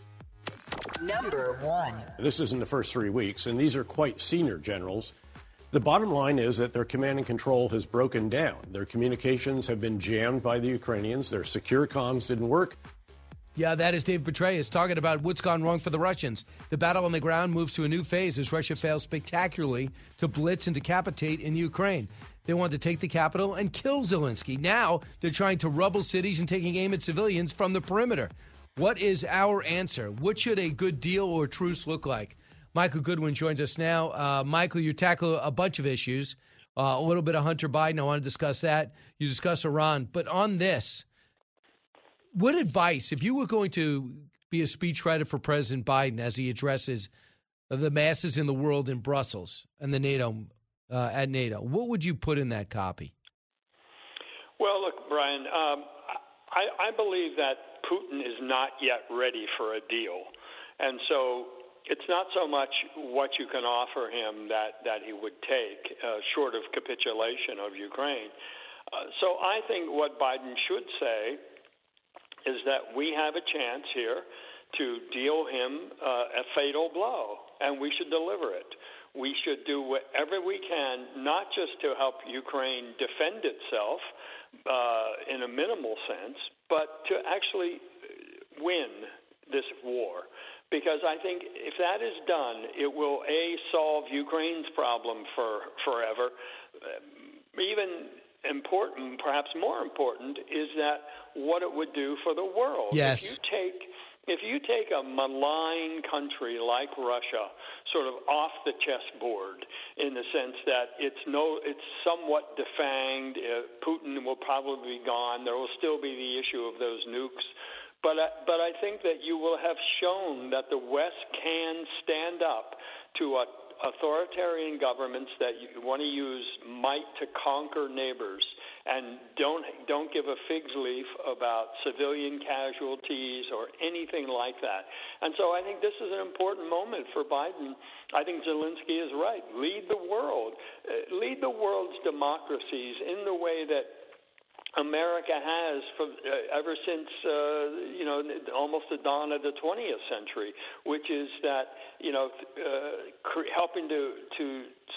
Number one. This isn't the first three weeks, and these are quite senior generals. The bottom line is that their command and control has broken down. Their communications have been jammed by the Ukrainians. Their secure comms didn't work. Yeah, that is Dave Petraeus talking about what's gone wrong for the Russians. The battle on the ground moves to a new phase as Russia fails spectacularly to blitz and decapitate in Ukraine. They want to take the capital and kill Zelensky. Now they're trying to rubble cities and taking aim at civilians from the perimeter. What is our answer? What should a good deal or truce look like? Michael Goodwin joins us now. Uh, Michael, you tackle a bunch of issues. Uh, a little bit of Hunter Biden. I want to discuss that. You discuss Iran. But on this, what advice, if you were going to be a speechwriter for President Biden as he addresses the masses in the world in Brussels and the NATO uh, at NATO, what would you put in that copy? Well, look, Brian, um, I, I believe that Putin is not yet ready for a deal, and so it's not so much what you can offer him that that he would take, uh, short of capitulation of Ukraine. Uh, so I think what Biden should say is that we have a chance here to deal him uh, a fatal blow, and we should deliver it. We should do whatever we can, not just to help Ukraine defend itself uh, in a minimal sense, but to actually win this war. Because I think if that is done, it will, A, solve Ukraine's problem for forever. Even important, perhaps more important, is that what it would do for the world. Yes. If you take if you take a malign country like Russia sort of off the chessboard in the sense that it's no it's somewhat defanged, uh, Putin will probably be gone. There will still be the issue of those nukes. But uh, but I think that you will have shown that the West can stand up to a authoritarian governments that you want to use might to conquer neighbors and don't don't give a fig's leaf about civilian casualties or anything like that. And so I think this is an important moment for Biden. I think Zelensky is right. Lead the world. Uh, lead the world's democracies in the way that America has for, uh, ever since, uh, you know, almost the dawn of the twentieth century, which is that, you know, uh, cr- helping to, to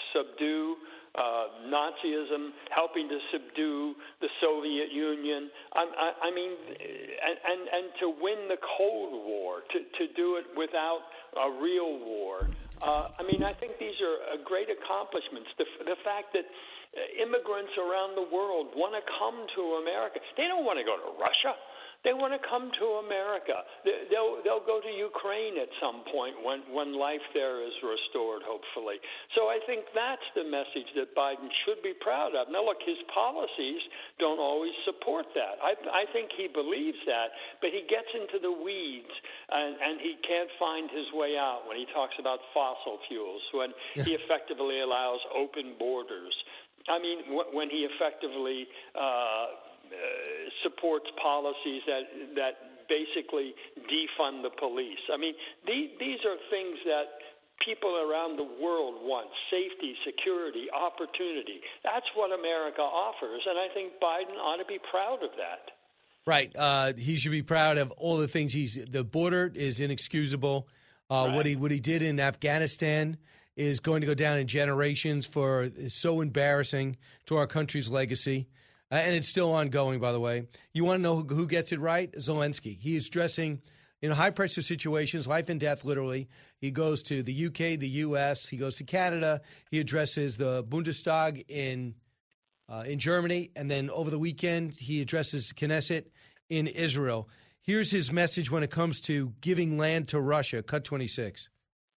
subdue uh, Nazism, helping to subdue the Soviet Union. I, I, I mean, and, and, and to win the Cold War, to, to do it without a real war. Uh, I mean, I think these are uh, great accomplishments. The, the fact that immigrants around the world want to come to America. They don't want to go to Russia. They want to come to America. They'll they'll go to Ukraine at some point when, when life there is restored, hopefully. So I think that's the message that Biden should be proud of. Now, look, his policies don't always support that. I, I think he believes that, but he gets into the weeds, and, and he can't find his way out when he talks about fossil fuels, when he effectively allows open borders. I mean, when he effectively uh, uh, supports policies that that basically defund the police. I mean, these, these are things that people around the world want: safety, security, opportunity. That's what America offers, and I think Biden ought to be proud of that. Right. Uh, he should be proud of all the things he's. The border is inexcusable. Uh, right. What he what he did in Afghanistan is going to go down in generations for is so embarrassing to our country's legacy. Uh, and it's still ongoing, by the way. You want to know who, who gets it right? Zelensky. He is dressing in high-pressure situations, life and death, literally. He goes to the U K, the U S. He goes to Canada. He addresses the Bundestag in uh, in Germany. And then over the weekend, he addresses Knesset in Israel. Here's his message when it comes to giving land to Russia. Cut twenty-six.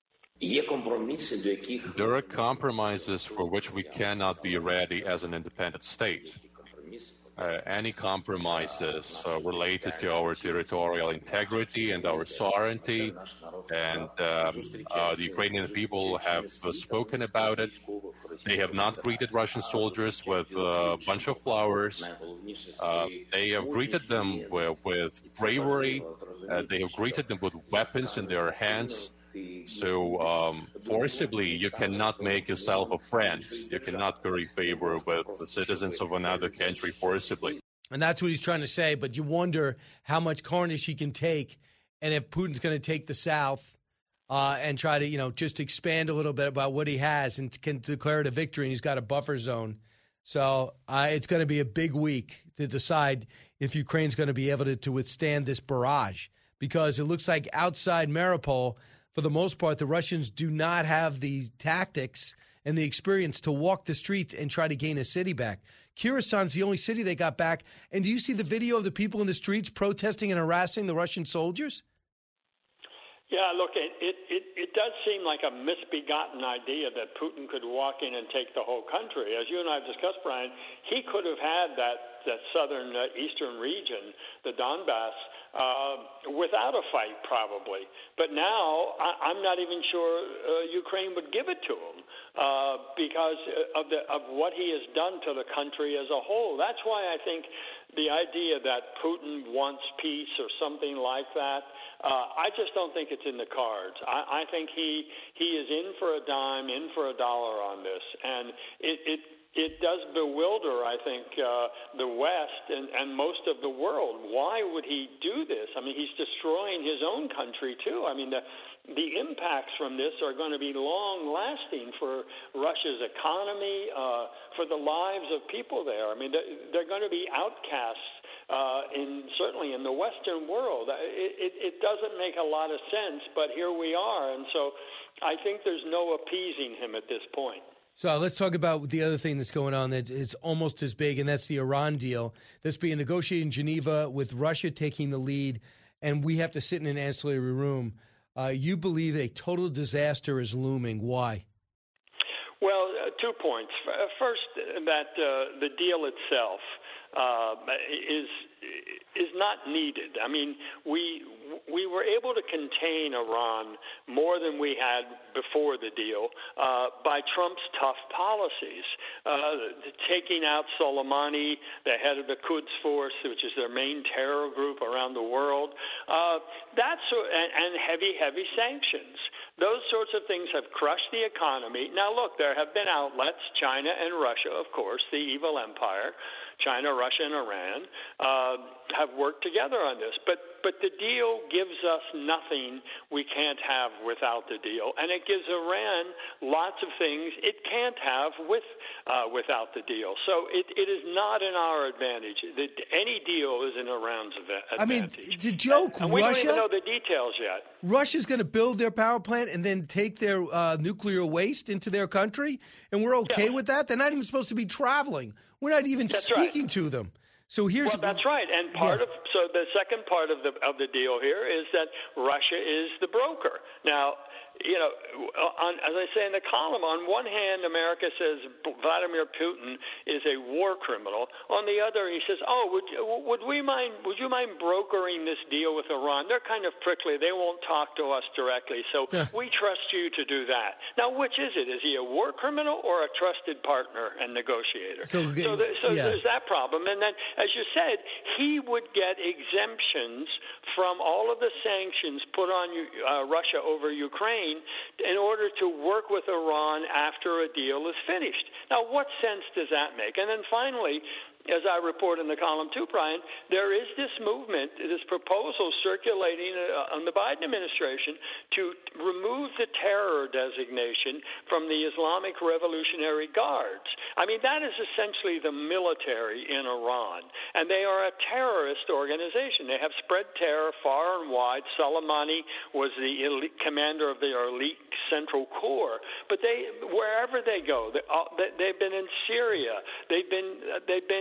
There are compromises for which we cannot be ready as an independent state. Uh, any compromises uh, related to our territorial integrity and our sovereignty, and um, uh, the Ukrainian people have uh, spoken about it. They have not greeted Russian soldiers with a bunch of flowers. Uh, they have greeted them with, with bravery. Uh, they have greeted them with weapons in their hands. So um, forcibly, you cannot make yourself a friend. You cannot curry favor with the citizens of another country forcibly. And that's what he's trying to say. But you wonder how much carnage he can take, and if Putin's going to take the South uh, and try to, you know, just expand a little bit about what he has and can declare it a victory. And he's got a buffer zone. So uh, it's going to be a big week to decide if Ukraine's going to be able to, to withstand this barrage, because it looks like outside Mariupol, for the most part, the Russians do not have the tactics and the experience to walk the streets and try to gain a city back. Kherson's the only city they got back. And do you see the video of the people in the streets protesting and harassing the Russian soldiers? Yeah, look, it, it, it, it does seem like a misbegotten idea that Putin could walk in and take the whole country. As you and I have discussed, Brian, he could have had that, that southern uh, eastern region, the Donbass, uh, without a fight probably. But now I, I'm not even sure uh, Ukraine would give it to him uh, because of, the, of what he has done to the country as a whole. That's why I think the idea that Putin wants peace or something like that, Uh, I just don't think it's in the cards. I, I think he he is in for a dime, in for a dollar on this, and it it, it does bewilder, I think, uh, the West and, and most of the world. Why would he do this? I mean, he's destroying his own country too. I mean, the the impacts from this are going to be long lasting for Russia's economy, uh, for the lives of people there. I mean, they're, they're going to be outcasts. Uh, in certainly in the Western world, it, it, it doesn't make a lot of sense, but here we are, and so I think there's no appeasing him at this point. So let's talk about the other thing that's going on that is almost as big, and that's the Iran deal. That's being negotiated in Geneva with Russia taking the lead, and we have to sit in an ancillary room. Uh, you believe a total disaster is looming. Why? Well, uh, two points. First, that uh, the deal itself Uh, is is not needed. I mean, we we were able to contain Iran more than we had before the deal uh, by Trump's tough policies, uh, taking out Soleimani, the head of the Quds Force, which is their main terror group around the world. Uh, that's and, and heavy, heavy sanctions. Those sorts of things have crushed the economy. Now, look, there have been outlets, China and Russia, of course, the evil empire. China, Russia, and Iran uh, have worked together on this. But but the deal gives us nothing we can't have without the deal, and it gives Iran lots of things it can't have with uh, without the deal. So it, it is not in our advantage. The, any deal is in Iran's advantage. I mean, the joke, and, and we Russia, don't even know the details yet. Russia's going to build their power plant and then take their uh, nuclear waste into their country, and we're okay yeah. with that? They're not even supposed to be traveling. We're not even That's speaking right. to them. So here's well, that's right, and part yeah. of so the second part of the of the deal here is that Russia is the broker. Now, you know, on, as I say in the column, on one hand, America says Vladimir Putin is a war criminal. On the other, he says, "Oh, would would we mind? Would you mind brokering this deal with Iran? They're kind of prickly. They won't talk to us directly, so yeah. we trust you to do that." Now, which is it? Is he a war criminal or a trusted partner and negotiator? So, so, there, so yeah. there's that problem, and then, as you said, he would get exemptions from all of the sanctions put on uh, Russia over Ukraine in order to work with Iran after a deal is finished. Now, what sense does that make? And then finally, as I report in the column too, Brian, there is this movement, this proposal circulating on the Biden administration to remove the terror designation from the Islamic Revolutionary Guards. I mean, that is essentially the military in Iran, and they are a terrorist organization. They have spread terror far and wide. Soleimani was the elite commander of their elite Central Corps, but they, wherever they go, they, they've been in Syria. They've been, they've been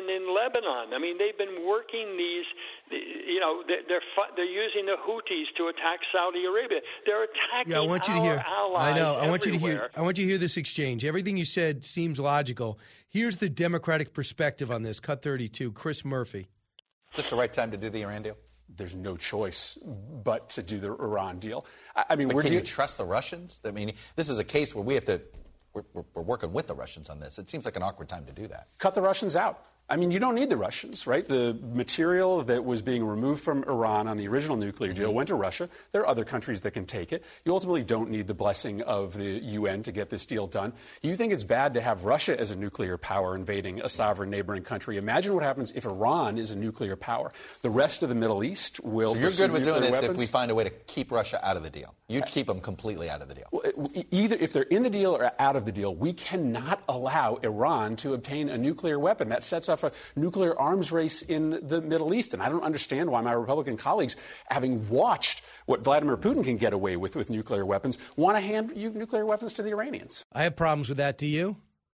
and in Lebanon. I mean, they've been working these, you know, they're they're, they're using the Houthis to attack Saudi Arabia. They're attacking Yeah, I want you to our hear. allies I know. I want you to hear. everywhere. I want you to hear this exchange. Everything you said seems logical. Here's the Democratic perspective on this. Cut thirty-two. Chris Murphy. Is this the right time to do the Iran deal? There's no choice but to do the Iran deal. I, I mean, but we're can de- you trust the Russians? I mean, this is a case where we have to. We're, we're, we're working with the Russians on this. It seems like an awkward time to do that. cut the Russians out. I mean, you don't need the Russians, right? The material that was being removed from Iran on the original nuclear deal went to Russia. There are other countries that can take it. You ultimately don't need the blessing of the U N to get this deal done. You think it's bad to have Russia as a nuclear power invading a sovereign neighboring country. Imagine what happens if Iran is a nuclear power. The rest of the Middle East will So you're pursue good with doing nuclear this weapons. if we find a way to keep Russia out of the deal. You'd keep them completely out of the deal. Well, either if they're in the deal or out of the deal, we cannot allow Iran to obtain a nuclear weapon. That sets off a nuclear arms race in the Middle East. And I don't understand why my Republican colleagues, having watched what Vladimir Putin can get away with with nuclear weapons, want to hand you nuclear weapons to the Iranians. I have problems with that. Do you?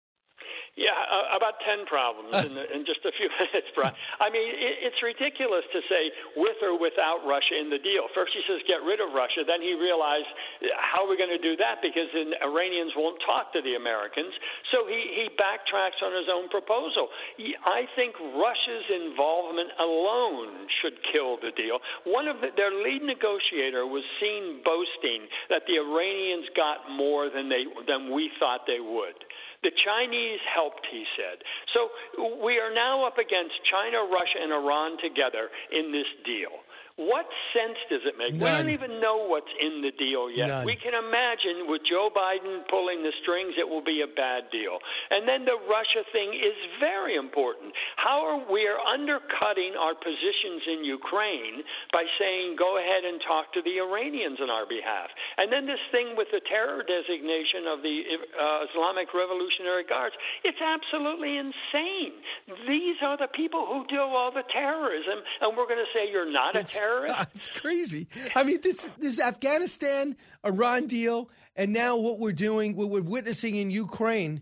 Yeah, uh, about ten problems in, the, in just a few minutes, Brian. I mean, it, it's ridiculous to say with or without Russia in the deal. First he says get rid of Russia, then he realized how are we going to do that because the Iranians won't talk to the Americans. So he, he backtracks on his own proposal. He, I think Russia's involvement alone should kill the deal. One of the, their lead negotiator was seen boasting that the Iranians got more than they than we thought they would. The Chinese helped, he said. So we are now up against China, Russia, and Iran together in this deal. What sense does it make? None. We don't even know what's in the deal yet. None. We can imagine with Joe Biden pulling the strings, it will be a bad deal. And then the Russia thing is very important. How are we are undercutting our positions in Ukraine by saying go ahead and talk to the Iranians on our behalf. And then this thing with the terror designation of the uh, Islamic Revolutionary Guards, it's absolutely insane. These are the people who do all the terrorism, and we're going to say you're not a terrorist? It's crazy. I mean, this this Afghanistan, Iran deal, and now what we're doing, what we're witnessing in Ukraine,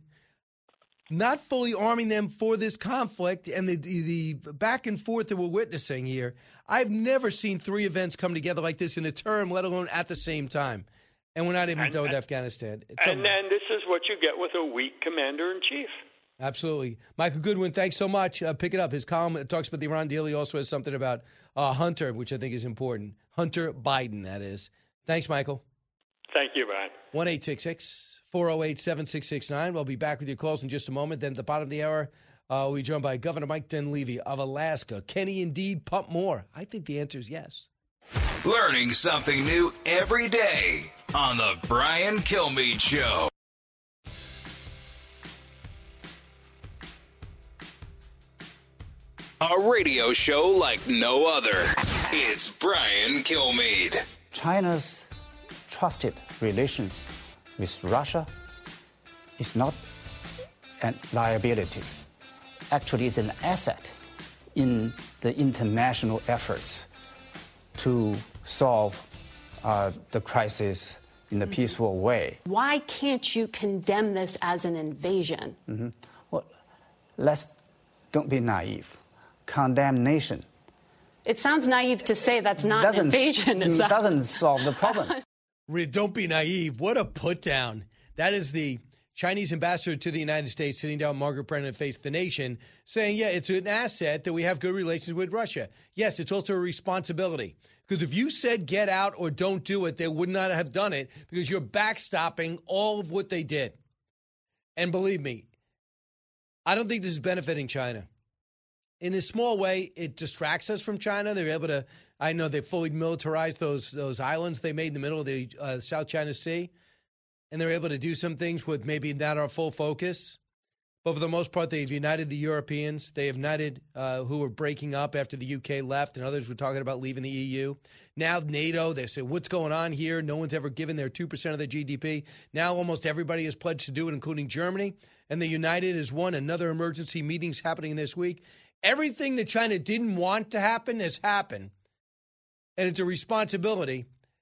not fully arming them for this conflict and the, the the back and forth that we're witnessing here. I've never seen three events come together like this in a term, let alone at the same time. And we're not even And- done with Afghanistan. It's And a- then this is what you get with a weak commander-in-chief. Absolutely. Michael Goodwin, thanks so much. Uh, pick it up. His column talks about the Iran deal. He also has something about uh, Hunter, which I think is important. Hunter Biden, that is. Thanks, Michael. Thank you, Brian. one eight six six, four oh eight, seven six six nine. We'll be back with your calls in just a moment. Then at the bottom of the hour, uh, we'll be joined by Governor Mike Dunleavy of Alaska. Can he indeed pump more? I think the answer is yes. Learning something new every day on the Brian Kilmeade Show. A radio show like no other. It's Brian Kilmeade. China's trusted relations with Russia is not a liability. Actually, it's an asset in the international efforts to solve uh, the crisis in a peaceful way. Why can't you condemn this as an invasion? Mm-hmm. Well, let's don't be naive. Condemnation It sounds naive to say that's not an doesn't, invasion. It's a- doesn't solve the problem. Re- Don't be naive. What a put down. That is the Chinese ambassador to the United States sitting down Margaret Brennan Face the Nation saying, yeah, it's an asset that we have good relations with Russia. Yes, it's also a responsibility. Because if you said get out or don't do it, they would not have done it because you're backstopping all of what they did. And believe me, I don't think this is benefiting China. In a small way, it distracts us from China. They're able to, I know they fully militarized those those islands they made in the middle of the uh, South China Sea. And they're able to do some things with maybe not our full focus. But for the most part, they've united the Europeans. They have united uh, who were breaking up after the U K left and others were talking about leaving the E U. Now NATO, they say, what's going on here? No one's ever given their two percent of their G D P. Now almost everybody has pledged to do it, including Germany. And the United has won. Another emergency meeting's happening this week. Everything that China didn't want to happen has happened. And it's a responsibility.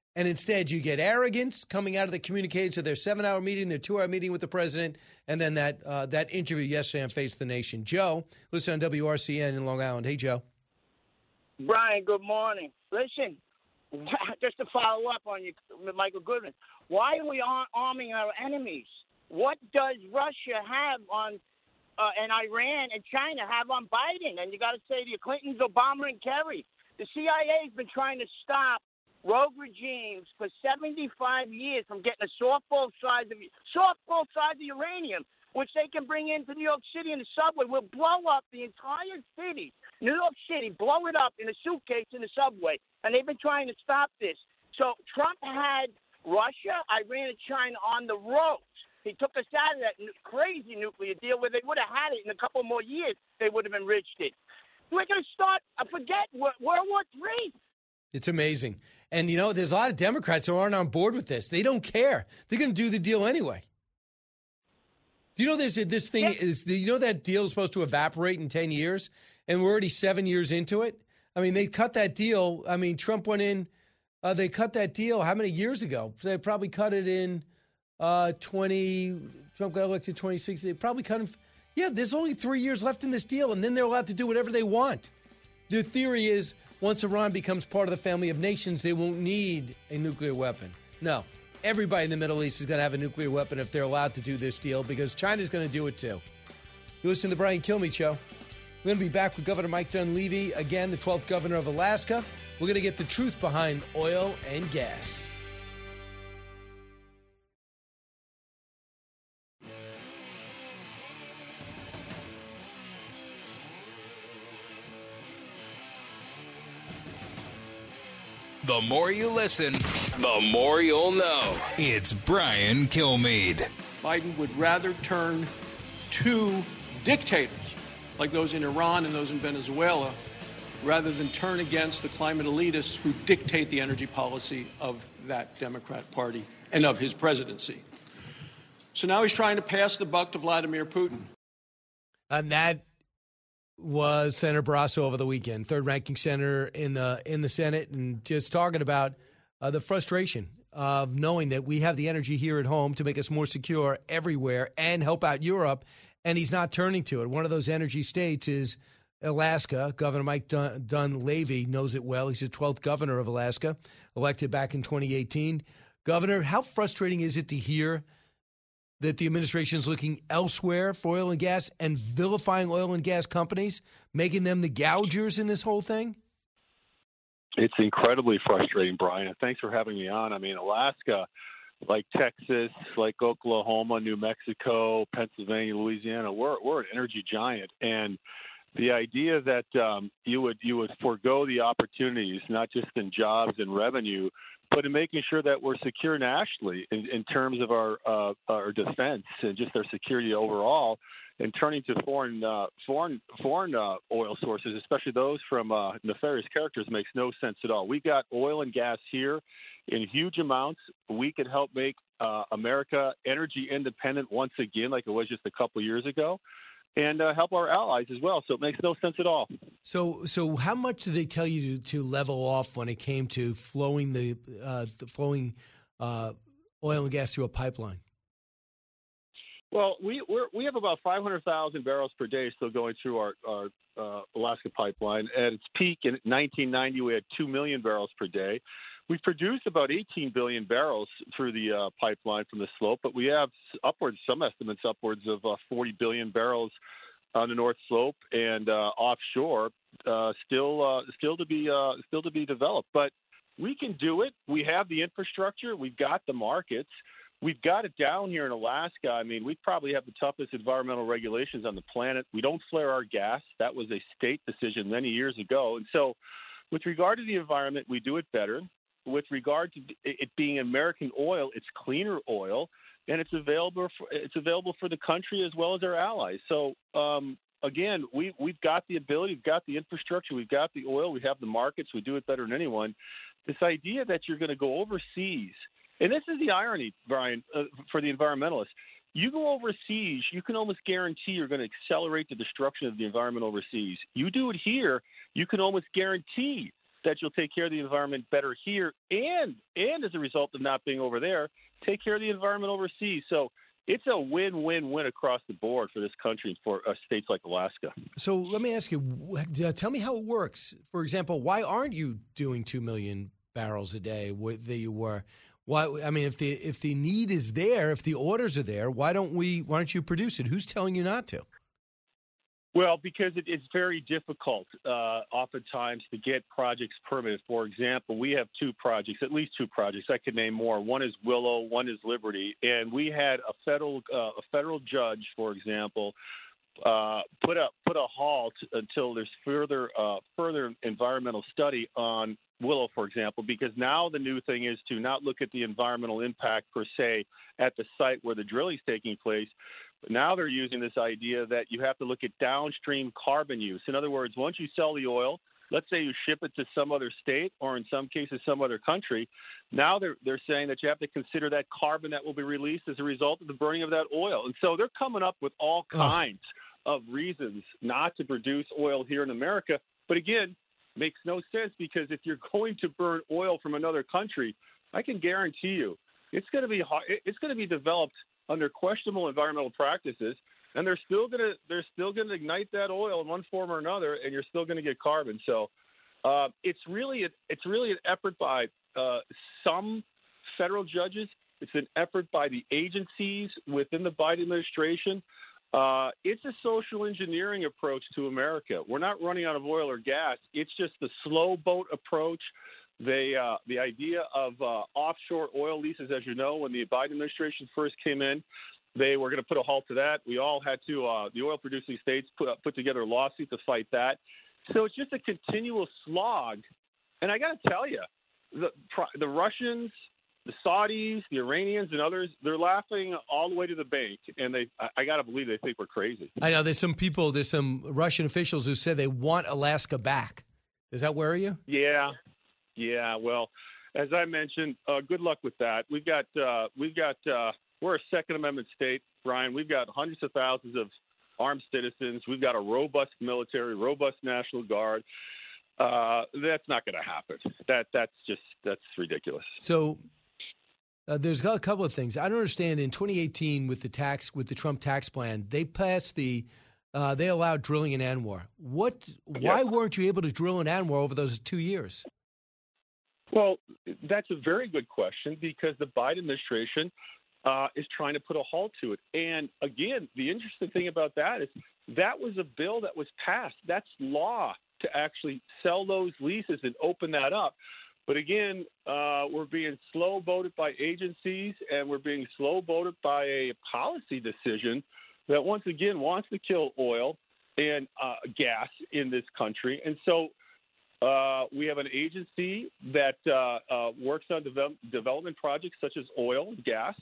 And instead, you get arrogance coming out of the communiques of their seven-hour meeting, their two-hour meeting with the president, and then that uh, that interview yesterday on Face the Nation. Joe, listen on W R C N in Long Island. Hey, Joe. Brian, good morning. Listen, just to follow up on you, Michael Goodman, why are we ar- arming our enemies? What does Russia have on uh, and Iran and China have on Biden? And you got to say to your Clintons, Obama, and Kerry. The C I A has been trying to stop rogue regimes for seventy-five years from getting a softball size of softball size of uranium, which they can bring into New York City in the subway. Will blow up the entire city, New York City, blow it up in a suitcase in the subway. And they've been trying to stop this. So Trump had Russia, Iran, and China on the ropes. He took us out of that crazy nuclear deal where they would have had it in a couple more years. They would have enriched it. We're going to start, uh, forget World War Three. It's amazing. And, you know, there's a lot of Democrats who aren't on board with this. They don't care. They're going to do the deal anyway. Do you know there's this thing yeah. is, you know that deal is supposed to evaporate in ten years, and we're already seven years into it? I mean, they cut that deal. I mean, Trump went in, uh, they cut that deal how many years ago? They probably cut it in uh, twenty, Trump got elected twenty sixteen. They probably cut him. Yeah, there's only three years left in this deal, and then they're allowed to do whatever they want. The theory is once Iran becomes part of the family of nations, they won't need a nuclear weapon. No, everybody in the Middle East is going to have a nuclear weapon if they're allowed to do this deal because China's going to do it too. You listen to the Brian Kilmeade Show. We're going to be back with Governor Mike Dunleavy, again, the twelfth governor of Alaska. We're going to get the truth behind oil and gas. The more you listen, the more you'll know. It's Brian Kilmeade. Biden would rather turn to dictators like those in Iran and those in Venezuela rather than turn against the climate elitists who dictate the energy policy of that Democrat Party and of his presidency. So now he's trying to pass the buck to Vladimir Putin. And that was Senator Barrasso over the weekend, third ranking senator in the in the Senate, and just talking about uh, the frustration of knowing that we have the energy here at home to make us more secure everywhere and help out Europe, and he's not turning to it. One of those energy states is Alaska. Governor Mike Dun- Dunleavy knows it well. He's the twelfth governor of Alaska, elected back in twenty eighteen. Governor, how frustrating is it to hear that the administration is looking elsewhere for oil and gas and vilifying oil and gas companies, making them the gougers in this whole thing? It's incredibly frustrating, Brian, and thanks for having me on. I mean, Alaska, like Texas, like Oklahoma, New Mexico, Pennsylvania, Louisiana, we're we're an energy giant, and the idea that um, you would you would forego the opportunities, not just in jobs and revenue, but in making sure that we're secure nationally in, in terms of our uh, our defense and just our security overall, and turning to foreign uh, foreign foreign uh, oil sources, especially those from uh, nefarious characters, makes no sense at all. We got oil and gas here in huge amounts. We could help make uh, America energy independent once again, like it was just a couple years ago, and uh, help our allies as well. So it makes no sense at all. So, so how much did they tell you to, to level off when it came to flowing the, uh, the flowing uh, oil and gas through a pipeline? Well, we we're, we have about five hundred thousand barrels per day still going through our, our uh, Alaska pipeline. At its peak in nineteen ninety, we had two million barrels per day. We've produced about eighteen billion barrels through the uh, pipeline from the slope, but we have upwards, some estimates upwards of uh, forty billion barrels on the North Slope and uh, offshore, uh, still uh, still to be uh, still to be developed. But we can do it. We have the infrastructure. We've got the markets. We've got it down here in Alaska. I mean, we probably have the toughest environmental regulations on the planet. We don't flare our gas. That was a state decision many years ago. And so with regard to the environment, we do it better. With regard to it being American oil, it's cleaner oil, and it's available for, it's available for the country as well as our allies. So, um, again, we, we've got the ability, we've got the infrastructure, we've got the oil, we have the markets, we do it better than anyone. This idea that you're going to go overseas, and this is the irony, Brian, uh, for the environmentalists. You go overseas, you can almost guarantee you're going to accelerate the destruction of the environment overseas. You do it here, you can almost guarantee that you'll take care of the environment better here, and and as a result of not being over there, take care of the environment overseas. So it's a win-win-win across the board for this country and for uh, states like Alaska. So let me ask you, uh, tell me how it works. For example, why aren't you doing two million barrels a day that you were? Why? I mean, if the if the need is there, if the orders are there, why don't we? Why don't you produce it? Who's telling you not to? Well, because it, it's very difficult, uh, oftentimes, to get projects permitted. For example, we have two projects, at least two projects. I could name more. One is Willow, one is Liberty, and we had a federal uh, a federal judge, for example, uh, put a put a halt until there's further uh, further environmental study on Willow, for example, because now the new thing is to not look at the environmental impact per se at the site where the drilling is taking place. But now they're using this idea that you have to look at downstream carbon use. In other words, once you sell the oil, let's say you ship it to some other state or in some cases some other country, now they're they're saying that you have to consider that carbon that will be released as a result of the burning of that oil. And so they're coming up with all kinds oh. of reasons not to produce oil here in America. But again, makes no sense, because if you're going to burn oil from another country, I can guarantee you it's going to be it's going to be developed under questionable environmental practices, and they're still going to they're still going to ignite that oil in one form or another, and you're still going to get carbon. So uh, it's really a, it's really an effort by uh, some federal judges. It's an effort by the agencies within the Biden administration. Uh, it's a social engineering approach to America. We're not running out of oil or gas. It's just the slow boat approach. They, uh, the idea of uh, offshore oil leases, as you know, when the Biden administration first came in, they were going to put a halt to that. We all had to, uh, the oil-producing states put, put together a lawsuit to fight that. So it's just a continual slog. And I got to tell you, the, the Russians, the Saudis, the Iranians, and others, they're laughing all the way to the bank. And they, I, I got to believe they think we're crazy. I know there's some people, there's some Russian officials who said they want Alaska back. Does that worry you? Yeah. Yeah, well, as I mentioned, uh, good luck with that. We've got, uh, we've got, uh, we're a Second Amendment state, Brian. We've got hundreds of thousands of armed citizens. We've got a robust military, robust National Guard. Uh, that's not going to happen. That that's just that's ridiculous. So uh, there's a couple of things I don't understand. In twenty eighteen, with the tax, with the Trump tax plan, they passed the. Uh, they allowed drilling in ANWR. What? Why yeah. weren't you able to drill in ANWR over those two years? Well, that's a very good question, because the Biden administration uh, is trying to put a halt to it. And again, the interesting thing about that is that was a bill that was passed. That's law to actually sell those leases and open that up. But again, uh, we're being slow-boated by agencies, and we're being slow-boated by a policy decision that once again wants to kill oil and uh, gas in this country. And so Uh, we have an agency that uh, uh, works on develop- development projects such as oil, gas,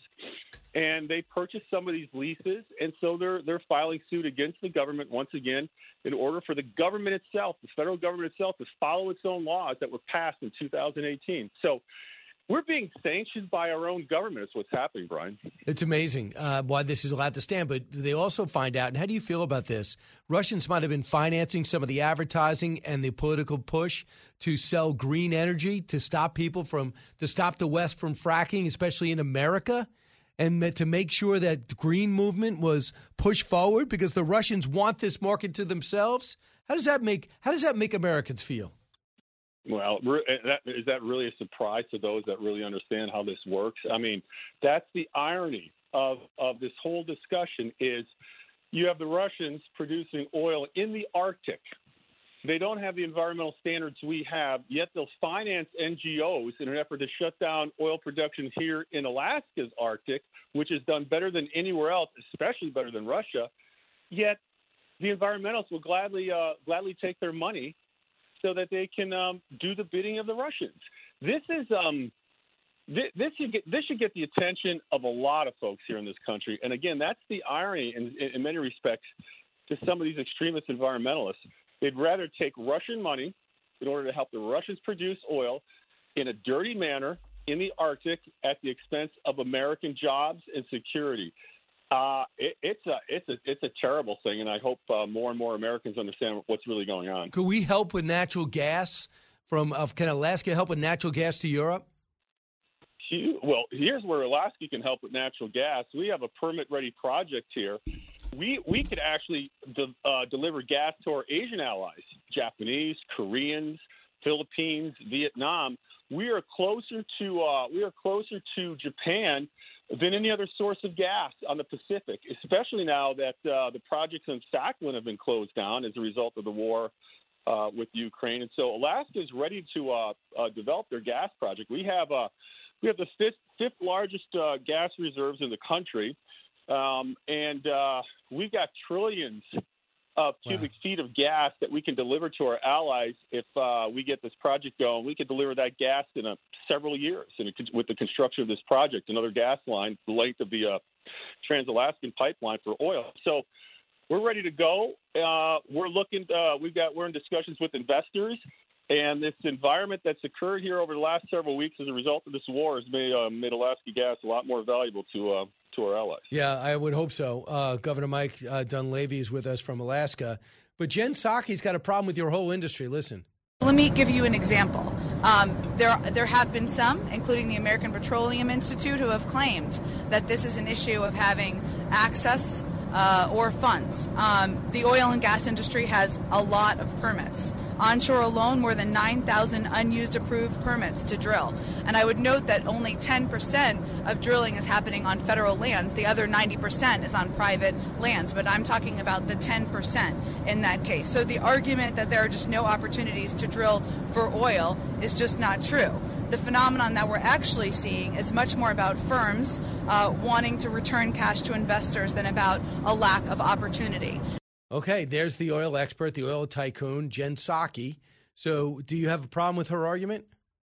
and they purchase some of these leases, and so they're they're filing suit against the government once again in order for the government itself, the federal government itself, to follow its own laws that were passed in two thousand eighteen. So we're being sanctioned by our own government. Is what's happening, Brian. It's amazing uh, why this is allowed to stand. But they also find out, and how do you feel about this? Russians might have been financing some of the advertising and the political push to sell green energy to stop people from, to stop the West from fracking, especially in America, and to make sure that the green movement was pushed forward because the Russians want this market to themselves. How does that make, how does that make Americans feel? Well, that, is that really a surprise to those that really understand how this works? I mean, that's the irony of, of this whole discussion is you have the Russians producing oil in the Arctic. They don't have the environmental standards we have, yet they'll finance N G Os in an effort to shut down oil production here in Alaska's Arctic, which is done better than anywhere else, especially better than Russia. Yet the environmentalists will gladly uh, gladly take their money so that they can um, do the bidding of the Russians. This is um, this, this should get this should get the attention of a lot of folks here in this country. And again, that's the irony in, in many respects to some of these extremist environmentalists. They'd rather take Russian money in order to help the Russians produce oil in a dirty manner in the Arctic at the expense of American jobs and security. Uh, it, it's a it's a it's a terrible thing, and I hope uh, more and more Americans understand what's really going on. Could we help with natural gas from uh, can Alaska help with natural gas to Europe? Well, here's where Alaska can help with natural gas. We have a permit-ready project here. We we could actually de- uh, deliver gas to our Asian allies, Japanese, Koreans, Philippines, Vietnam. We are closer to uh, we are closer to Japan than any other source of gas on the Pacific, especially now that uh, the projects in Sakhalin have been closed down as a result of the war uh, with Ukraine. And so Alaska is ready to uh, uh, develop their gas project. We have uh, we have the fifth, fifth largest uh, gas reserves in the country, um, and uh, we've got trillions of cubic wow. feet of gas that we can deliver to our allies if uh, we get this project going. We could deliver that gas in a, several years and with the construction of this project, another gas line, the length of the uh, Trans-Alaskan pipeline for oil. So we're ready to go. Uh, we're looking. Uh, we've got. We're in discussions with investors, and this environment that's occurred here over the last several weeks as a result of this war has made uh, made Alaska gas a lot more valuable to uh, to our allies. Yeah, I would hope so. Uh, Governor Mike uh, Dunleavy is with us from Alaska, but Jen Psaki's got a problem with your whole industry. Listen. Let me give you an example. Um, there, there have been some, including the American Petroleum Institute, who have claimed that this is an issue of having access uh, or funds. Um, the oil and gas industry has a lot of permits. Onshore alone, more than nine thousand unused approved permits to drill. And I would note that only ten percent of drilling is happening on federal lands. The other ninety percent is on private lands. But I'm talking about the ten percent in that case. So the argument that there are just no opportunities to drill for oil is just not true. The phenomenon that we're actually seeing is much more about firms uh, wanting to return cash to investors than about a lack of opportunity. Okay, there's the oil expert, the oil tycoon, Jen Psaki. So do you have a problem with her argument?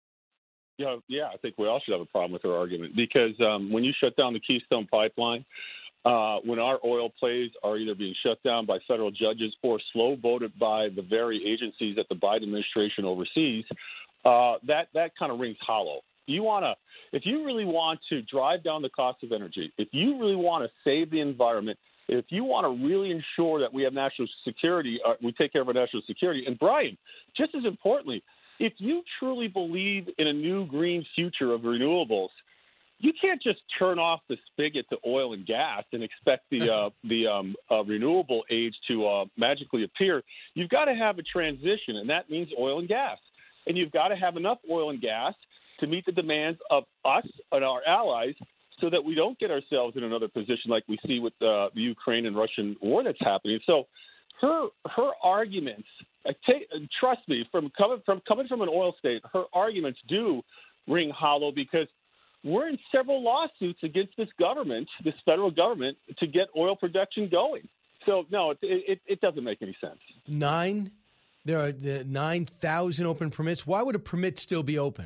Yeah, yeah, I think we all should have a problem with her argument because um, when you shut down the Keystone Pipeline, uh, when our oil plays are either being shut down by federal judges or slow voted by the very agencies that the Biden administration oversees, uh, that, that kind of rings hollow. You want to, if you really want to drive down the cost of energy, if you really want to save the environment, if you want to really ensure that we have national security, uh, we take care of our national security. And Brian, just as importantly, if you truly believe in a new green future of renewables, you can't just turn off the spigot to oil and gas and expect the uh, the um, uh, renewable age to uh, magically appear. You've got to have a transition, and that means oil and gas. And you've got to have enough oil and gas to meet the demands of us and our allies, so that we don't get ourselves in another position like we see with uh, the Ukraine and Russian war that's happening. So her her arguments, I take, trust me, from coming from coming from an oil state, her arguments do ring hollow because we're in several lawsuits against this government, this federal government, to get oil production going. So no, it it, it doesn't make any sense. Nine, there are the nine thousand open permits. Why would a permit still be open?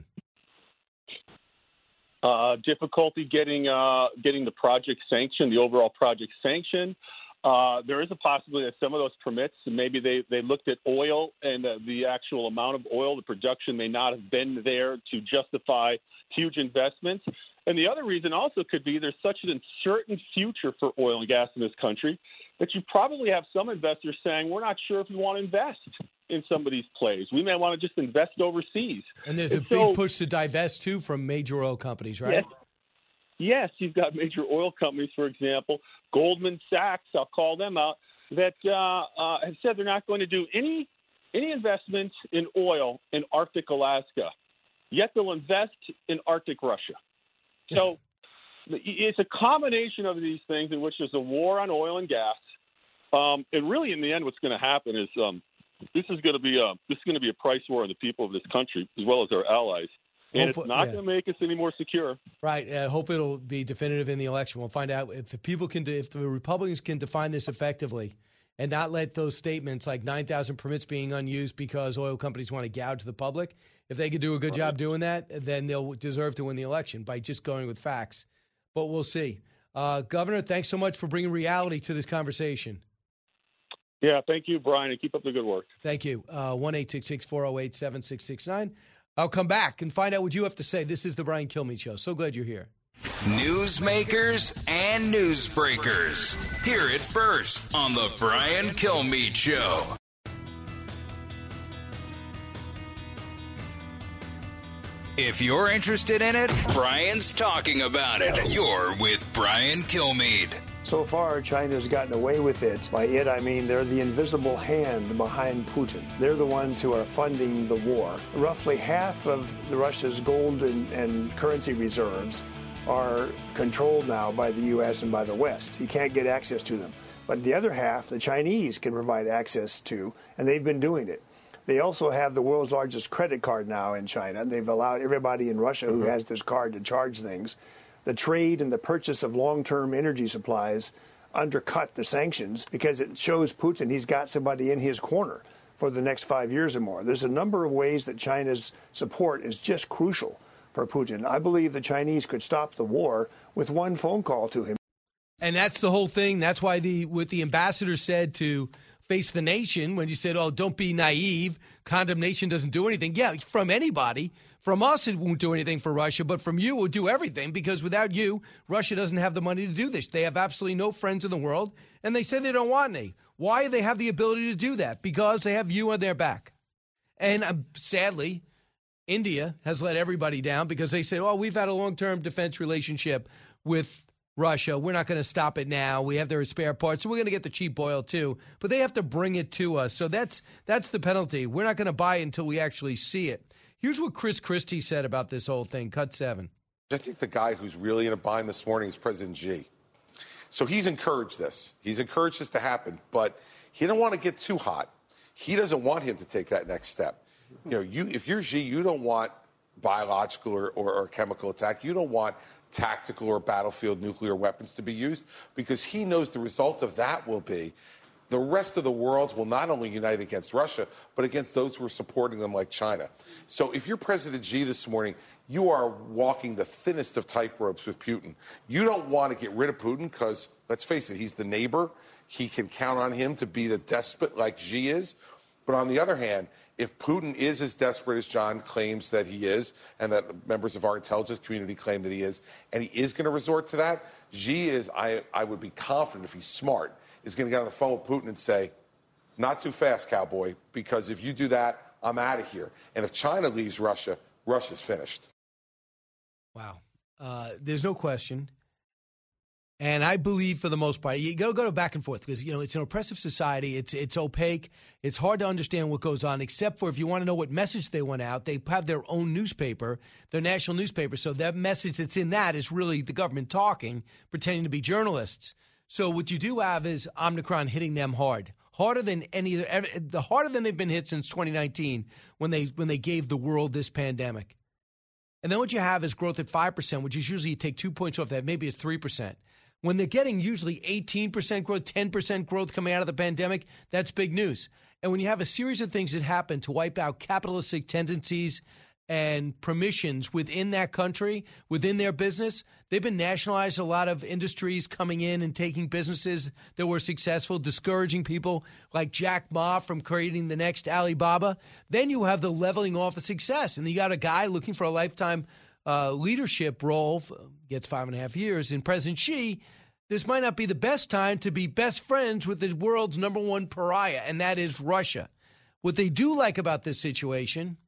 Uh, difficulty getting uh, getting the project sanctioned, the overall project sanctioned. Uh, there is a possibility that some of those permits, maybe they, they looked at oil and uh, the actual amount of oil, the production may not have been there to justify huge investments. And the other reason also could be there's such an uncertain future for oil and gas in this country that you probably have some investors saying, we're not sure if we want to invest in some of these plays. We may want to just invest overseas. And there's and a so, big push to divest, too, from major oil companies, right? Yes. Yes, you've got major oil companies, for example, Goldman Sachs, I'll call them out, that uh, uh, have said they're not going to do any any investments in oil in Arctic Alaska, yet they'll invest in Arctic Russia. So it's a combination of these things in which there's a war on oil and gas. Um, and really, in the end, what's going to happen is um, this is going to be a this is going to be a price war on the people of this country as well as our allies. And Hopefully, it's not yeah. going to make us any more secure. Right. I uh, hope it'll be definitive in the election. We'll find out if the people can, if the Republicans can define this effectively and not let those statements like nine thousand permits being unused because oil companies want to gouge the public. If they could do a good right. job doing that, then they'll deserve to win the election by just going with facts. But we'll see. Uh, Governor, thanks so much for bringing reality to this conversation. Yeah, thank you, Brian, and keep up the good work. Thank you. Uh, one eight six six, four oh eight, seven six six nine. I'll come back and find out what you have to say. This is the Brian Kilmeade Show. So glad you're here. Newsmakers and newsbreakers. Hear it first on the Brian Kilmeade Show. If you're interested in it, Brian's talking about it. You're with Brian Kilmeade. So far, China's gotten away with it. By it, I mean they're the invisible hand behind Putin. They're the ones who are funding the war. Roughly half of the Russia's gold and, and currency reserves are controlled now by the U S and by the West. You can't get access to them. But the other half, the Chinese can provide access to, and they've been doing it. They also have the world's largest credit card now in China. They've allowed everybody in Russia who has this card to charge things. The trade and the purchase of long-term energy supplies undercut the sanctions because it shows Putin he's got somebody in his corner for the next five years or more. There's a number of ways that China's support is just crucial for Putin. I believe the Chinese could stop the war with one phone call to him. And that's the whole thing. That's why the what the ambassador said to Face the Nation when you said, oh, don't be naive. Condemnation doesn't do anything. Yeah, from anybody. From us, it won't do anything for Russia, but from you, it will do everything because without you, Russia doesn't have the money to do this. They have absolutely no friends in the world, and they say they don't want any. Why do they have the ability to do that? Because they have you on their back. And uh, sadly, India has let everybody down because they said, oh, we've had a long-term defense relationship with Russia. We're not going to stop it now. We have their spare parts, so we're going to get the cheap oil too. But they have to bring it to us. So that's that's the penalty. We're not going to buy it until we actually see it. Here's what Chris Christie said about this whole thing. Cut seven. I think the guy who's really in a bind this morning is President Xi. So he's encouraged this. He's encouraged this to happen, but he don't want to get too hot. He doesn't want him to take that next step. You know, you if you're Xi, you don't want biological or, or, or chemical attack. You don't want tactical or battlefield nuclear weapons to be used because he knows the result of that will be the rest of the world will not only unite against Russia, but against those who are supporting them like China. So if you're President Xi this morning, you are walking the thinnest of tightropes with Putin. You don't want to get rid of Putin because, let's face it, he's the neighbor. He can count on him to be the despot like Xi is. But on the other hand, if Putin is as desperate as John claims that he is, and that members of our intelligence community claim that he is, and he is going to resort to that, Xi is, I, I would be confident if he's smart, is going to get on the phone with Putin and say, not too fast, cowboy, because if you do that, I'm out of here. And if China leaves Russia, Russia's finished. Wow. Uh, there's no question. And I believe for the most part, you got to go back and forth because, you know, it's an oppressive society. It's it's opaque. It's hard to understand what goes on, except for if you want to know what message they went out, they have their own newspaper, their national newspaper. So that message that's in that is really the government talking, pretending to be journalists. So what you do have is Omicron hitting them hard, harder than any, the harder than they've been hit since twenty nineteen when they when they gave the world this pandemic. And then what you have is growth at five percent, which is usually you take two points off that. Maybe it's three percent. When they're getting usually eighteen percent growth, ten percent growth coming out of the pandemic, that's big news. And when you have a series of things that happen to wipe out capitalistic tendencies and permissions within that country, within their business, they've been nationalized. A lot of industries coming in and taking businesses that were successful, discouraging people like Jack Ma from creating the next Alibaba. Then you have the leveling off of success. And you got a guy looking for a lifetime Uh, leadership role, gets five and a half years, in President Xi. This might not be the best time to be best friends with the world's number one pariah, and that is Russia. What they do like about this situation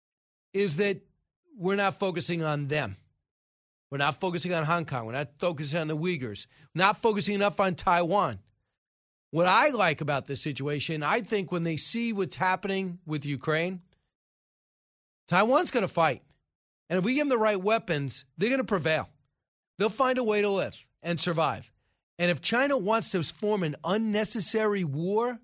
is that we're not focusing on them. We're not focusing on Hong Kong. We're not focusing on the Uyghurs. We're not focusing enough on Taiwan. What I like about this situation, I think when they see what's happening with Ukraine, Taiwan's going to fight. And if we give them the right weapons, they're going to prevail. They'll find a way to live and survive. And if China wants to form an unnecessary war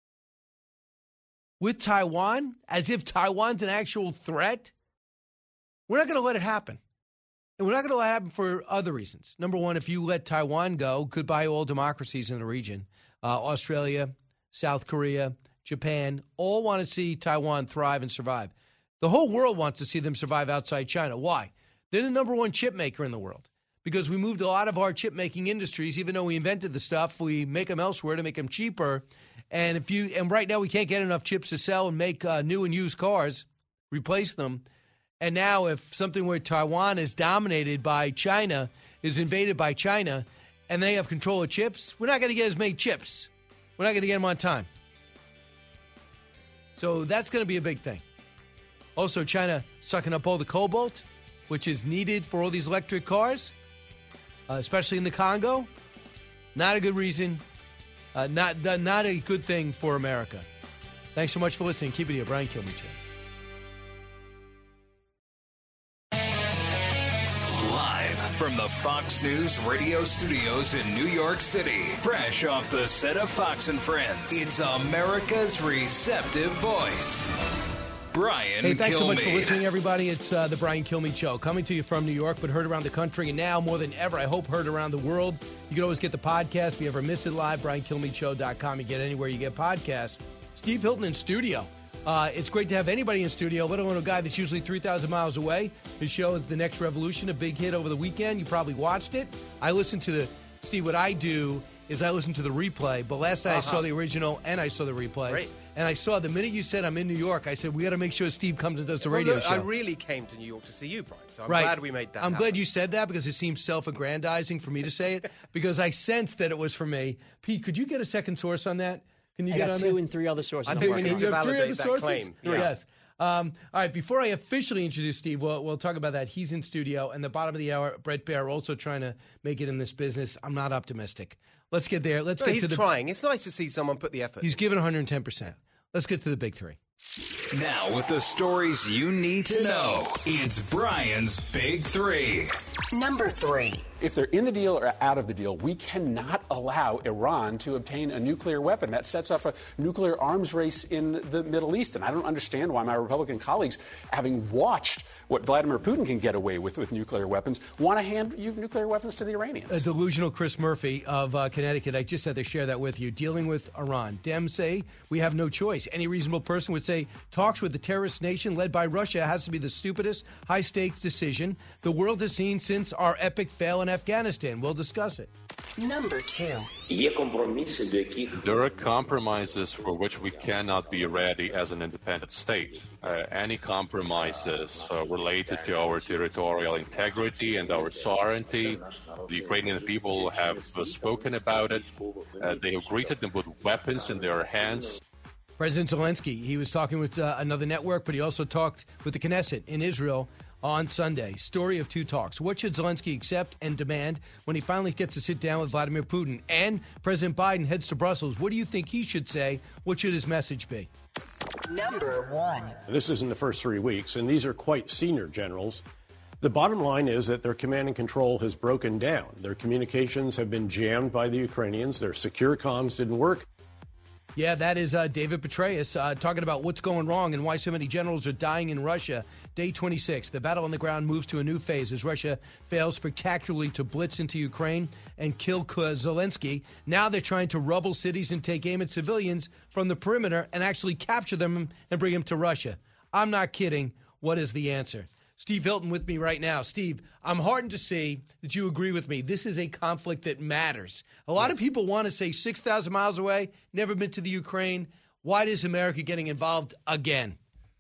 with Taiwan, as if Taiwan's an actual threat, we're not going to let it happen. And we're not going to let it happen for other reasons. Number one, if you let Taiwan go, goodbye all democracies in the region. Uh, Australia, South Korea, Japan, all want to see Taiwan thrive and survive. The whole world wants to see them survive outside China. Why? They're the number one chip maker in the world because we moved a lot of our chip making industries, even though we invented the stuff, we make them elsewhere to make them cheaper. And if you and right now we can't get enough chips to sell and make uh, new and used cars, replace them. And now if something where Taiwan is dominated by China, is invaded by China, and they have control of chips, we're not going to get as many chips. We're not going to get them on time. So that's going to be a big thing. Also, China sucking up all the cobalt, which is needed for all these electric cars, uh, especially in the Congo. Not a good reason. Uh, not, not a good thing for America. Thanks so much for listening. Keep it here. Brian Kilmeade Show. Live from the Fox News radio studios in New York City, fresh off the set of Fox and Friends, it's America's receptive voice, Brian Hey, thanks Kilmeade. so much for listening, everybody. It's uh, the Brian Kilmeade Show, coming to you from New York, but heard around the country, and now more than ever, I hope heard around the world. You can always get the podcast. If you ever miss it live, brian kilmeade show dot com. You get anywhere you get podcasts. Steve Hilton in studio. Uh, it's great to have anybody in studio, let alone a guy that's usually three thousand miles away. His show is The Next Revolution, a big hit over the weekend. You probably watched it. I listened to the, Steve, what I do is I listen to the replay, but last night uh-huh. I saw the original and I saw the replay. Great. And I saw the minute you said I'm in New York, I said, we got to make sure Steve comes and does the well, radio look, show. I really came to New York to see you, Brian, so I'm right. glad we made that I'm happen. glad you said that because it seems self-aggrandizing for me to say it because I sensed that it was for me. Pete, could you get a second source on that? Can you I get got on two that? and three other sources. I think we need to You have three validate other that sources? claim. Yeah. Yes. Um, all right, before I officially introduce Steve, we'll, we'll talk about that. He's in studio, and the bottom of the hour, Brett Baer also trying to make it in this business. I'm not optimistic. Let's get there. Let's no, get he's to the. trying. It's nice to see someone put the effort. He's given one hundred ten percent. Let's get to the big three. Now, with the stories you need to know, it's Brian's Big Three. Number three. If they're in the deal or out of the deal, we cannot allow Iran to obtain a nuclear weapon. That sets off a nuclear arms race in the Middle East. And I don't understand why my Republican colleagues, having watched what Vladimir Putin can get away with with nuclear weapons, want to hand you nuclear weapons to the Iranians. A delusional Chris Murphy of uh, Connecticut. I just had to share that with you. Dealing with Iran. Dems say we have no choice. Any reasonable person would say talks with the terrorist nation led by Russia has to be the stupidest, high-stakes decision the world has seen since our epic fail in Afghanistan. We'll discuss it. Number two. There are compromises for which we cannot be ready as an independent state. Uh, any compromises uh, related to our territorial integrity and our sovereignty, the Ukrainian people have uh, spoken about it. Uh, they have greeted them with weapons in their hands. President Zelensky, he was talking with uh, another network, but he also talked with the Knesset in Israel on Sunday. Story of two talks. What should Zelensky accept and demand when he finally gets to sit down with Vladimir Putin? And President Biden heads to Brussels. What do you think he should say? What should his message be? Number one. This isn't the first three weeks, and these are quite senior generals. The bottom line is that their command and control has broken down. Their communications have been jammed by the Ukrainians. Their secure comms didn't work. Yeah, that is uh, David Petraeus uh, talking about what's going wrong and why so many generals are dying in Russia. Day twenty-six, the battle on the ground moves to a new phase as Russia fails spectacularly to blitz into Ukraine and kill Zelensky. Now they're trying to rubble cities and take aim at civilians from the perimeter and actually capture them and bring them to Russia. I'm not kidding. What is the answer? Steve Hilton with me right now. Steve, I'm heartened to see that you agree with me. This is a conflict that matters. A lot yes. of people want to say six thousand miles away, never been to the Ukraine. Why is America getting involved again?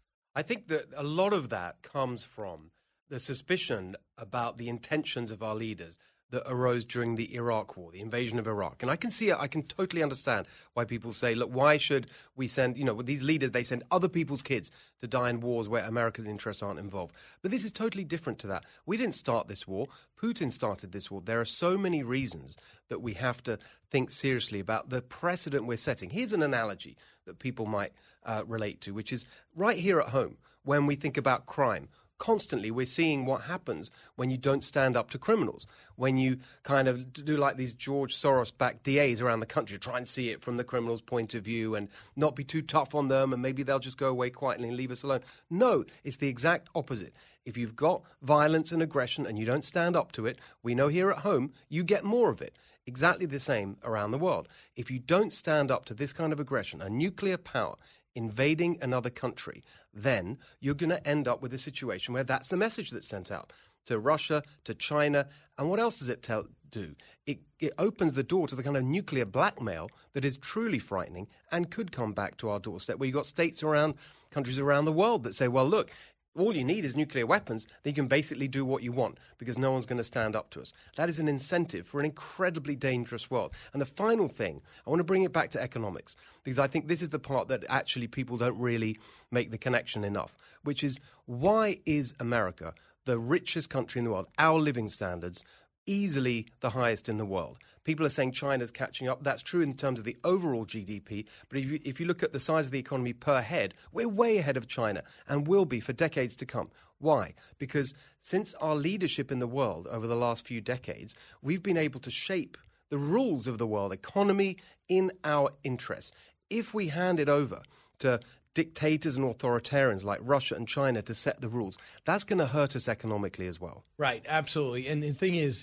I think that a lot of that comes from the suspicion about the intentions of our leaders that arose during the Iraq War, the invasion of Iraq. And I can see it. I can totally understand why people say, look, why should we send, you know, with these leaders, they send other people's kids to die in wars where America's interests aren't involved. But this is totally different to that. We didn't start this war. Putin started this war. There are so many reasons that we have to think seriously about the precedent we're setting. Here's an analogy that people might uh, relate to, which is right here at home, when we think about crime. Constantly, we're seeing what happens when you don't stand up to criminals, when you kind of do like these George Soros-backed D As around the country, try and see it from the criminal's point of view and not be too tough on them, and maybe they'll just go away quietly and leave us alone. No, it's the exact opposite. If you've got violence and aggression and you don't stand up to it, we know here at home, you get more of it. Exactly the same around the world. If you don't stand up to this kind of aggression, a nuclear power invading another country, then you're going to end up with a situation where that's the message that's sent out to Russia, to China. And what else does it tell, do? It, it opens the door to the kind of nuclear blackmail that is truly frightening and could come back to our doorstep, where you've got states around, countries around the world that say, well, look, all you need is nuclear weapons, then you can basically do what you want because no one's going to stand up to us. That is an incentive for an incredibly dangerous world. And the final thing, I want to bring it back to economics because I think this is the part that actually people don't really make the connection enough, which is why is America the richest country in the world, our living standards, easily the highest in the world? People are saying China's catching up. That's true in terms of the overall G D P. But if you, if you look at the size of the economy per head, we're way ahead of China and will be for decades to come. Why? Because since our leadership in the world over the last few decades, we've been able to shape the rules of the world economy in our interests. If we hand it over to dictators and authoritarians like Russia and China to set the rules, that's going to hurt us economically as well. Right, absolutely. And the thing is,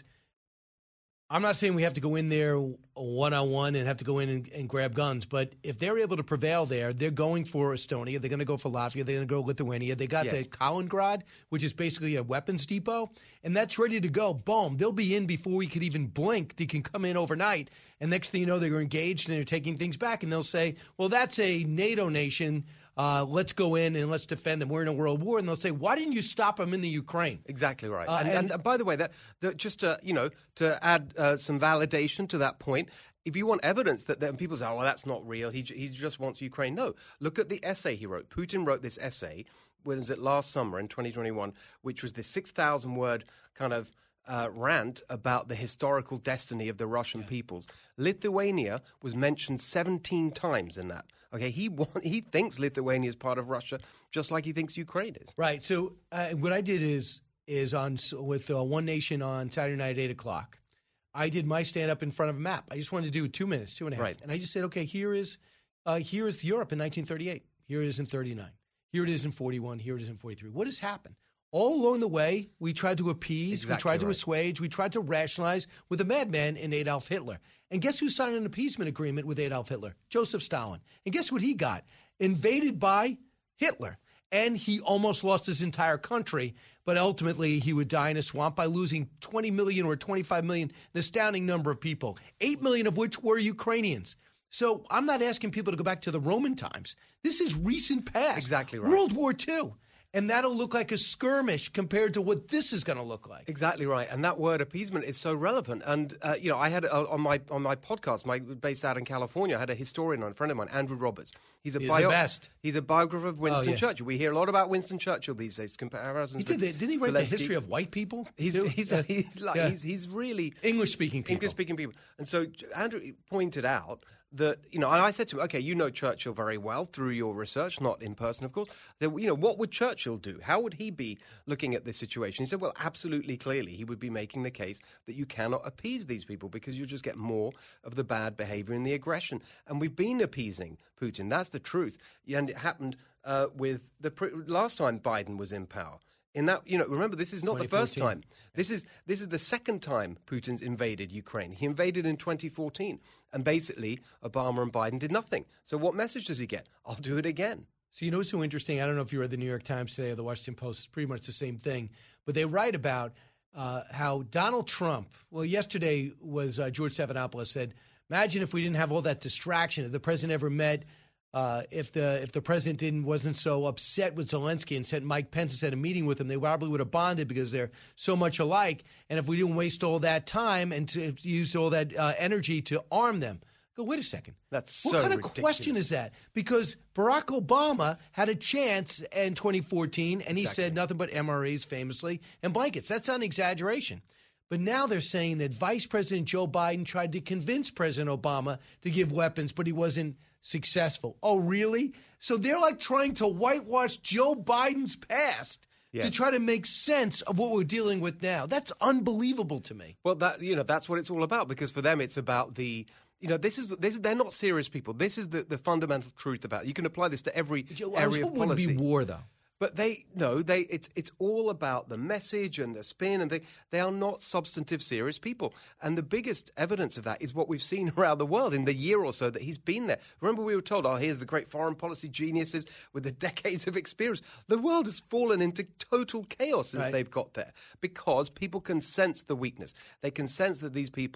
I'm not saying we have to go in there one-on-one and have to go in and, and grab guns, but if they're able to prevail there, they're going for Estonia, they're going to go for Latvia, they're going to go Lithuania. They got Yes. the Kaliningrad, which is basically a weapons depot, and that's ready to go. Boom. They'll be in before we could even blink. They can come in overnight, and next thing you know, they're engaged and they're taking things back, and they'll say, well, that's a NATO nation. Uh, let's go in and let's defend them. We're in a world war. And they'll say, why didn't you stop them in the Ukraine? Exactly right. Uh, and, and, and by the way, that, that just to, you know, to add uh, some validation to that point, if you want evidence that, that people say, oh, well, that's not real, he, he just wants Ukraine. No, look at the essay he wrote. Putin wrote this essay, when was it, last summer in twenty twenty-one, which was this six thousand word kind of Uh, rant about the historical destiny of the Russian yeah. peoples. Lithuania was mentioned seventeen times in that. Okay, he he thinks Lithuania is part of Russia, just like he thinks Ukraine is. Right. So uh, what I did is is on with uh, One Nation on Saturday night at eight o'clock. I did my stand up in front of a map. I just wanted to do two minutes, two and a half, right. and I just said, okay, here is uh, here is Europe in nineteen thirty-eight. Here it is in thirty-nine. Here it is in forty-one. Here it is in forty-three. What has happened? All along the way, we tried to appease, exactly we tried to right. assuage, we tried to rationalize with a madman in Adolf Hitler. And guess who signed an appeasement agreement with Adolf Hitler? Joseph Stalin. And guess what he got? Invaded by Hitler. And he almost lost his entire country, but ultimately he would die in a swamp by losing twenty million or twenty-five million, an astounding number of people, eight million of which were Ukrainians. So I'm not asking people to go back to the Roman times. This is recent past. Exactly right. World War Two. And that'll look like a skirmish compared to what this is going to look like. Exactly right, and that word appeasement is so relevant. And uh, you know, I had uh, on my on my podcast, my based out in California, I had a historian on, a friend of mine, Andrew Roberts. He's a He's bio- the best. He's a biographer of Winston Oh, yeah. Churchill. We hear a lot about Winston Churchill these days. Comparisons. He did. The, didn't he write Zelensky. the history of white people? He's too? he's, Yeah. he's like Yeah. he's he's really English speaking people. English speaking people. And so Andrew pointed out that, you know, and I said to him, okay, you know Churchill very well through your research, not in person, of course. That, you know, what would Churchill do? How would he be looking at this situation? He said, well, absolutely clearly, he would be making the case that you cannot appease these people because you just get more of the bad behavior and the aggression. And we've been appeasing Putin. That's the truth. And it happened uh, with the pre- last time Biden was in power. In that, you know, remember, this is not the first time. This is this is the second time Putin's invaded Ukraine. He invaded in twenty fourteen, and basically Obama and Biden did nothing. So what message does he get? I'll do it again. So you know what's so interesting? I don't know if you read the New York Times today or the Washington Post. It's pretty much the same thing. But they write about uh, how Donald Trump, well, yesterday was uh, George Stephanopoulos said, imagine if we didn't have all that distraction, if the president ever met, uh, if the if the president didn't wasn't so upset with Zelensky and sent Mike Pence and had a meeting with him, they probably would have bonded because they're so much alike. And if we didn't waste all that time and to use all that uh, energy to arm them. Go, wait a second. That's what so kind of ridiculous. question is that? Because Barack Obama had a chance in twenty fourteen, and he Exactly. said nothing but M R Es famously and blankets. That's not an exaggeration. But now they're saying that Vice President Joe Biden tried to convince President Obama to give weapons, but he wasn't successful. Oh, really? So they're like trying to whitewash Joe Biden's past Yes. to try to make sense of what we're dealing with now. That's unbelievable to me. Well, that you know, that's what it's all about, because for them it's about the, you know, this is this they're not serious people. This is the, the fundamental truth about it. You can apply this to every I was area of hoping it would policy. be war, though. But they no, they it's it's all about the message and the spin, and they they are not substantive, serious people. And the biggest evidence of that is what we've seen around the world in the year or so that he's been there. Remember, we were told, oh, here's the great foreign policy geniuses with the decades of experience. The world has fallen into total chaos since Right. they've got there, because people can sense the weakness. They can sense that these people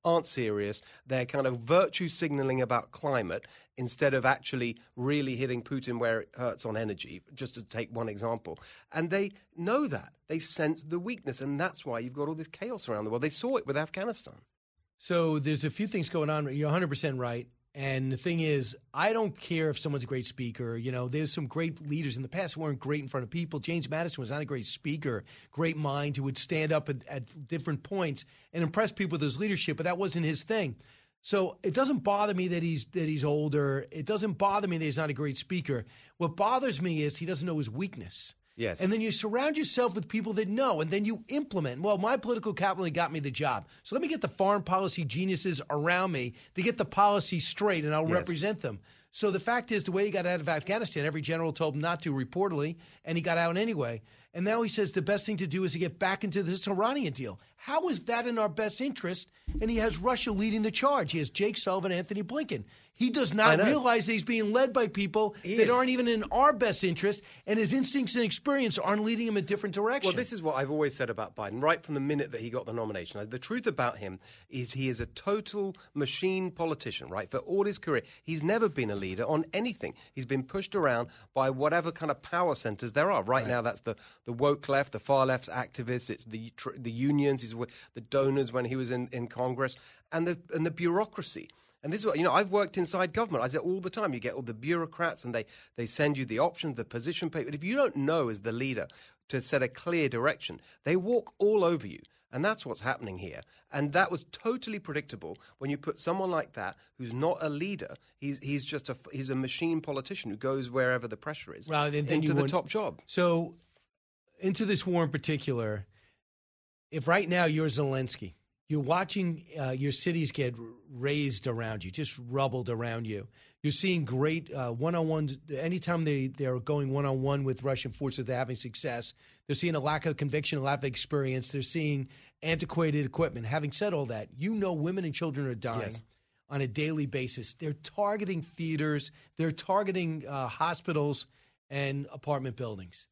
aren't serious. They're kind of virtue signaling about climate instead of actually really hitting Putin where it hurts on energy, just to take one example. And they know that. They sense the weakness, and that's why you've got all this chaos around the world. They saw it with Afghanistan. So there's a few things going on. You're one hundred percent right. And the thing is, I don't care if someone's a great speaker. You know, there's some great leaders in the past who weren't great in front of people. James Madison was not a great speaker, great mind who would stand up at, at different points and impress people with his leadership, but that wasn't his thing. So it doesn't bother me that he's that he's older. It doesn't bother me that he's not a great speaker. What bothers me is he doesn't know his weakness. Yes. And then you surround yourself with people that know, and then you implement. Well, my political capital got me the job. So let me get the foreign policy geniuses around me to get the policy straight, and I'll Yes. represent them. So the fact is, the way he got out of Afghanistan, every general told him not to, reportedly, and he got out anyway. And now he says the best thing to do is to get back into this Iranian deal. How is that in our best interest? And he has Russia leading the charge. He has Jake Sullivan, Anthony Blinken. He does I not know. realize that he's being led by people He that is. aren't even in our best interest, and his instincts and experience aren't leading him in a different direction. Well, this is what I've always said about Biden, right from the minute that he got the nomination. The truth about him is he is a total machine politician, right? For all his career, he's never been a leader on anything. He's been pushed around by whatever kind of power centers there are. Right, right. now, that's the, the woke left, the far left activists, it's the the unions, he's the donors when he was in, in Congress, and the and the bureaucracy. And this is what, you know, I've worked inside government. I say all the time, you get all the bureaucrats and they, they send you the options, the position paper. But if you don't know as the leader to set a clear direction, they walk all over you. And that's what's happening here. And that was totally predictable when you put someone like that who's not a leader. He's he's just a he's a machine politician who goes wherever the pressure is Well, then, then into you the want- top job. So into this war in particular, if right now you're Zelensky, you're watching uh, your cities get razed around you, just rubbled around you. You're seeing great uh, one-on-ones. Anytime they, they're going one-on-one with Russian forces, they're having success. They're seeing a lack of conviction, a lack of experience. They're seeing antiquated equipment. Having said all that, you know women and children are dying Yes. on a daily basis. They're targeting theaters. They're targeting uh, hospitals and apartment buildings.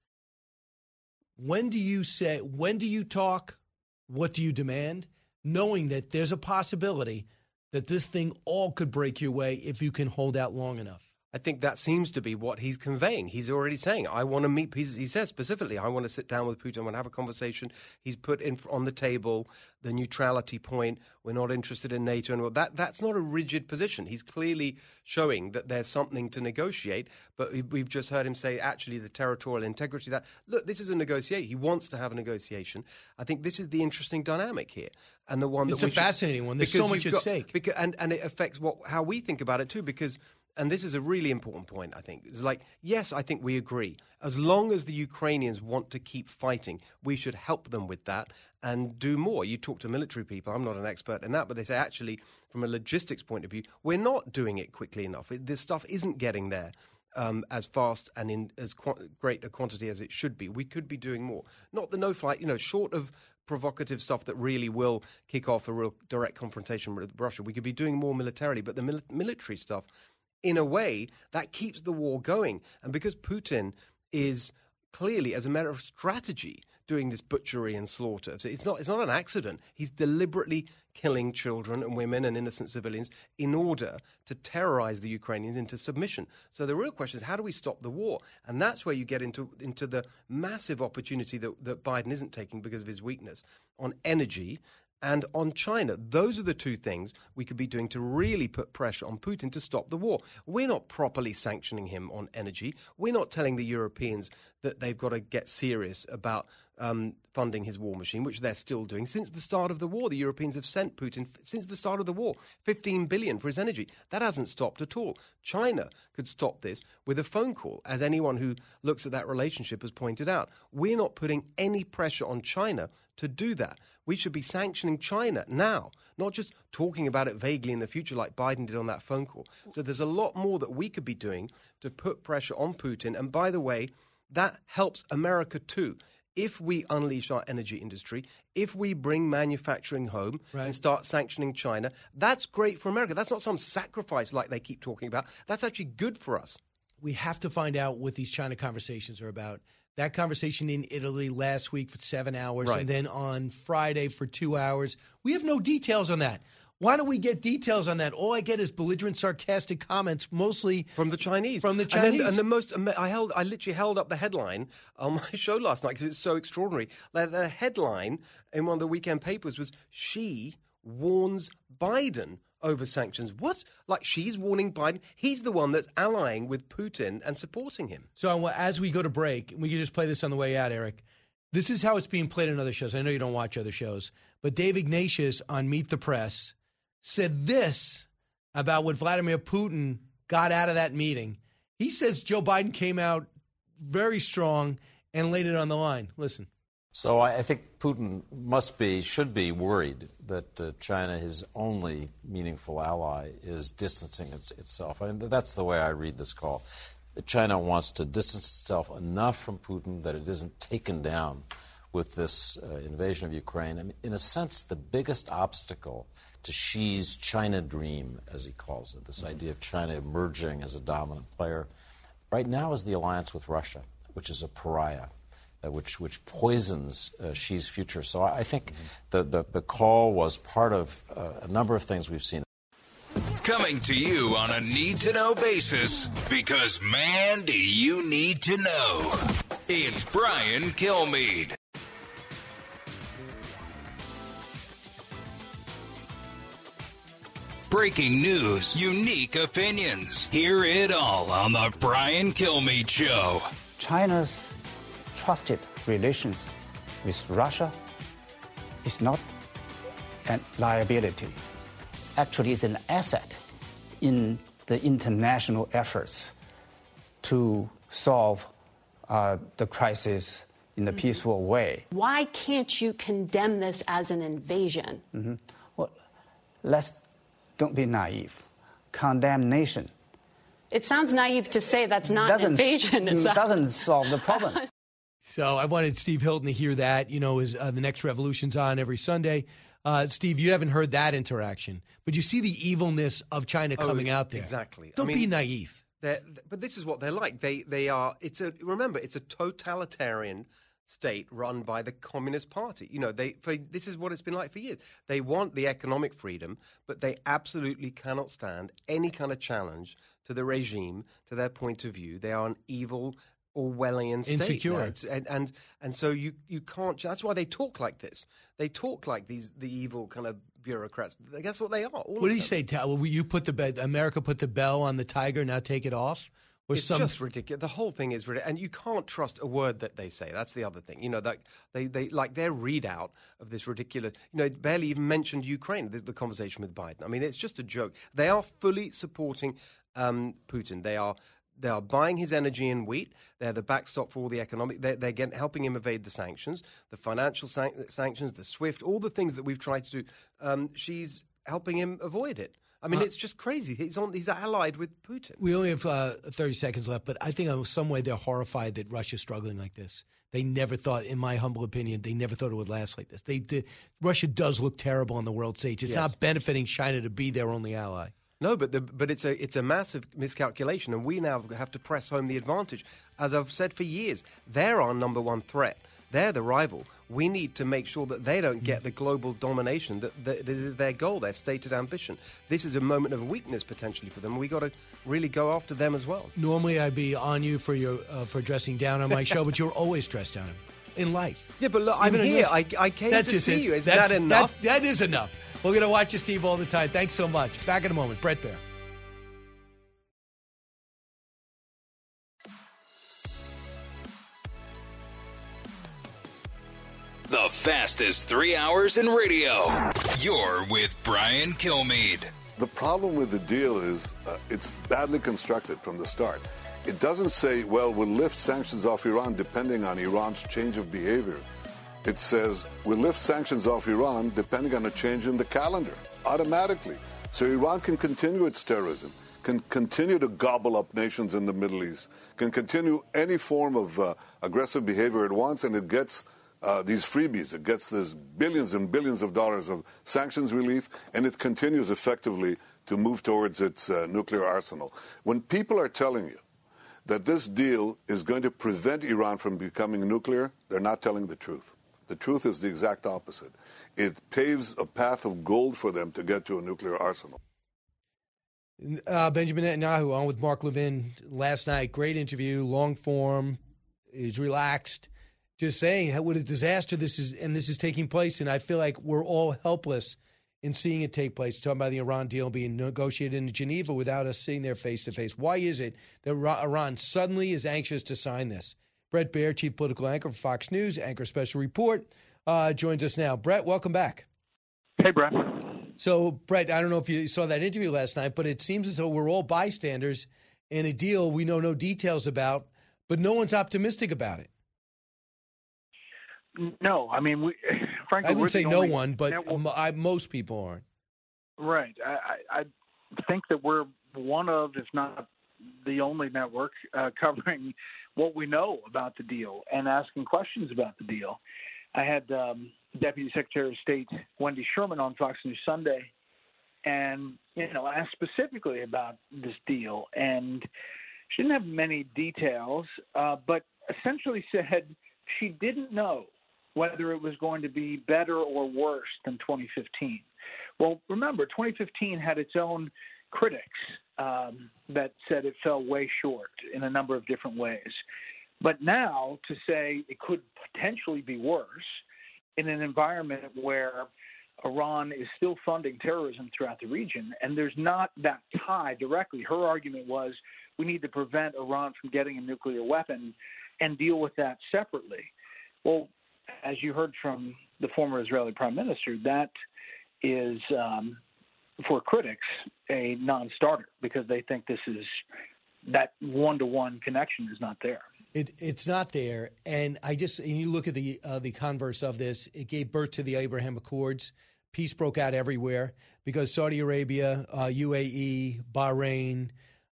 When do you say, when do you talk? What do you demand? Knowing that there's a possibility that this thing all could break your way if you can hold out long enough. I think that seems to be what he's conveying. He's already saying, I want to meet, he says specifically, I want to sit down with Putin, I want to have a conversation. He's put in on the table the neutrality point. We're not interested in NATO. And that that's not a rigid position. He's clearly showing that there's something to negotiate, but we've just heard him say, actually, the territorial integrity, that, look, this is a negotiation. He wants to have a negotiation. I think this is the interesting dynamic here. And the one that It's a we should- fascinating one. There's so because much you've at got- stake. Because, and, and it affects what how we think about it, too, because... And this is a really important point, I think. It's like, yes, I think we agree. As long as the Ukrainians want to keep fighting, we should help them with that and do more. You talk to military people. I'm not an expert in that, but they say, actually, from a logistics point of view, we're not doing it quickly enough. It, this stuff isn't getting there um, as fast and in as qu- great a quantity as it should be. We could be doing more. Not the no-flight, you know, short of provocative stuff that really will kick off a real direct confrontation with Russia. We could be doing more militarily, but the mil- military stuff, in a way, that keeps the war going. And because Putin is clearly, as a matter of strategy, doing this butchery and slaughter, so it's not it's not an accident. He's deliberately killing children and women and innocent civilians in order to terrorize the Ukrainians into submission. So the real question is, how do we stop the war? And that's where you get into into the massive opportunity that, that Biden isn't taking because of his weakness on energy and on China. Those are the two things we could be doing to really put pressure on Putin to stop the war. We're not properly sanctioning him on energy. We're not telling the Europeans that they've got to get serious about um, funding his war machine, which they're still doing. Since the start of the war, the Europeans have sent Putin, since the start of the war, fifteen billion dollars for his energy. That hasn't stopped at all. China could stop this with a phone call, as anyone who looks at that relationship has pointed out. We're not putting any pressure on China to do that. We should be sanctioning China now, not just talking about it vaguely in the future like Biden did on that phone call. So there's a lot more that we could be doing to put pressure on Putin. And by the way, that helps America too. If we unleash our energy industry, if we bring manufacturing home right. and start sanctioning China, that's great for America. That's not some sacrifice like they keep talking about. That's actually good for us. We have to find out what these China conversations are about. That conversation in Italy last week for seven hours right. and then on Friday for two hours. We have no details on that. Why don't we get details on that? All I get is belligerent, sarcastic comments, mostly from the Chinese. From the And, Chinese. then, and the most, I held, I literally held up the headline on my show last night because it's so extraordinary. Like the headline in one of the weekend papers was Xi warns Biden over sanctions. What? Like she's warning Biden? He's the one that's allying with Putin and supporting him. So as we go to break, we can just play this on the way out, Eric. This is how it's being played in other shows. I know you don't watch other shows, but Dave Ignatius on Meet the Press said this about what Vladimir Putin got out of that meeting. He says Joe Biden came out very strong and laid it on the line. Listen. So I think Putin must be, should be worried that uh, China, his only meaningful ally, is distancing its, itself. I mean, that's the way I read this call. China wants to distance itself enough from Putin that it isn't taken down with this uh, invasion of Ukraine. I mean, in a sense, the biggest obstacle to Xi's China dream, as he calls it, this idea of China emerging as a dominant player, right now is the alliance with Russia, which is a pariah, uh, which which poisons uh, Xi's future. So I, I think mm-hmm. the, the, the call was part of uh, a number of things we've seen. Coming to you on a need-to-know basis, because, man, do you need to know. It's Brian Kilmeade. Breaking news, unique opinions. Hear it all on the Brian Kilmeade Show. China's trusted relations with Russia is not a liability. Actually, it's an asset in the international efforts to solve uh, the crisis in a mm-hmm. peaceful way. Why can't you condemn this as an invasion? Mm-hmm. Well, let's don't be naive. Condemnation. It sounds naive to say that's not doesn't, an invasion. It doesn't solve the problem. So I wanted Steve Hilton to hear that. You know, is, uh, the Next Revolution's on every Sunday. Uh, Steve, you haven't heard that interaction, but you see the evilness of China coming oh, out there. Exactly. Don't I mean, be naive. But this is what they're like. They they are. It's a remember. It's a totalitarian state run by the Communist Party. You know, they for, this is what it's been like for years. They want the economic freedom, but they absolutely cannot stand any kind of challenge to the regime, to their point of view. They are an evil Orwellian state. Insecure. It's, and, and and so you you can't. That's why they talk like this. They talk like these the evil kind of bureaucrats. That's what they are. All what do you say, Tal? Well, you put the be- America put the bell on the tiger. Now take it off. Or it's some... just ridiculous. The whole thing is ridiculous, and you can't trust a word that they say. That's the other thing. You know, that they, they like their readout of this ridiculous. You know, it barely even mentioned Ukraine. The, the conversation with Biden. I mean, it's just a joke. They are fully supporting um, Putin. They are. They are buying his energy and wheat. They're the backstop for all the economic. They're, they're getting, helping him evade the sanctions, the financial san- sanctions, the SWIFT, all the things that we've tried to do. Um, she's helping him avoid it. I mean, uh, it's just crazy. He's on. He's allied with Putin. We only have uh, thirty seconds left, but I think in some way they're horrified that Russia's struggling like this. They never thought, in my humble opinion, they never thought it would last like this. They did. Russia does look terrible on the world stage. It's yes. not benefiting China to be their only ally. No, but the, but it's a it's a massive miscalculation, and we now have to press home the advantage. As I've said for years, they're our number one threat. They're the rival. We need to make sure that they don't get the global domination that, that is their goal, their stated ambition. This is a moment of weakness potentially for them. We got to really go after them as well. Normally, I'd be on you for your uh, for dressing down on my show, but you're always dressed down in life. Yeah, but look, I'm here. I, I came That's to see it. you. Is That's, that enough? That, that is enough. We're going to watch you, Steve, all the time. Thanks so much. Back in a moment. Brett Baer. The fastest three hours in radio. You're with Brian Kilmeade. The problem with the deal is uh, it's badly constructed from the start. It doesn't say, well, we'll lift sanctions off Iran depending on Iran's change of behavior. It says we'll lift sanctions off Iran depending on a change in the calendar, automatically. So Iran can continue its terrorism, can continue to gobble up nations in the Middle East, can continue any form of uh, aggressive behavior it wants, and it gets uh, these freebies. It gets this billions and billions of dollars of sanctions relief, and it continues effectively to move towards its uh, nuclear arsenal. When people are telling you that this deal is going to prevent Iran from becoming nuclear, they're not telling the truth. The The truth is the exact opposite. It paves a path of gold for them to get to a nuclear arsenal. Uh, Benjamin Netanyahu on with Mark Levin last night. Great interview, long form. He's relaxed, just saying how, what a disaster this is, and this is taking place. And I feel like we're all helpless in seeing it take place. Talking about the Iran deal being negotiated in Geneva without us sitting there face to face. Why is it that Iran suddenly is anxious to sign this? Bret Baier, chief political anchor for Fox News, anchor special report, uh, joins us now. Bret, welcome back. Hey, Bret. So, Bret, I don't know if you saw that interview last night, but it seems as though we're all bystanders in a deal we know no details about, but no one's optimistic about it. No, I mean, we, frankly, I wouldn't say no one, but network- I, most people aren't. Right. I, I, I think that we're one of, if not the only network uh, covering what we know about the deal and asking questions about the deal. I had um, Deputy Secretary of State Wendy Sherman on Fox News Sunday, and you know, asked specifically about this deal, and she didn't have many details, uh, but essentially said she didn't know whether it was going to be better or worse than twenty fifteen. Well, remember, twenty fifteen had its own critics um, that said it fell way short in a number of different ways. But now to say it could potentially be worse in an environment where Iran is still funding terrorism throughout the region, and there's not that tie directly. Her argument was we need to prevent Iran from getting a nuclear weapon and deal with that separately. Well, as you heard from the former Israeli prime minister, that is, um, for critics, a non-starter because they think this is that one-to-one connection is not there. It, it's not there, and I just and you look at the uh, the converse of this. It gave birth to the Abraham Accords. Peace broke out everywhere because Saudi Arabia, uh, U A E, Bahrain,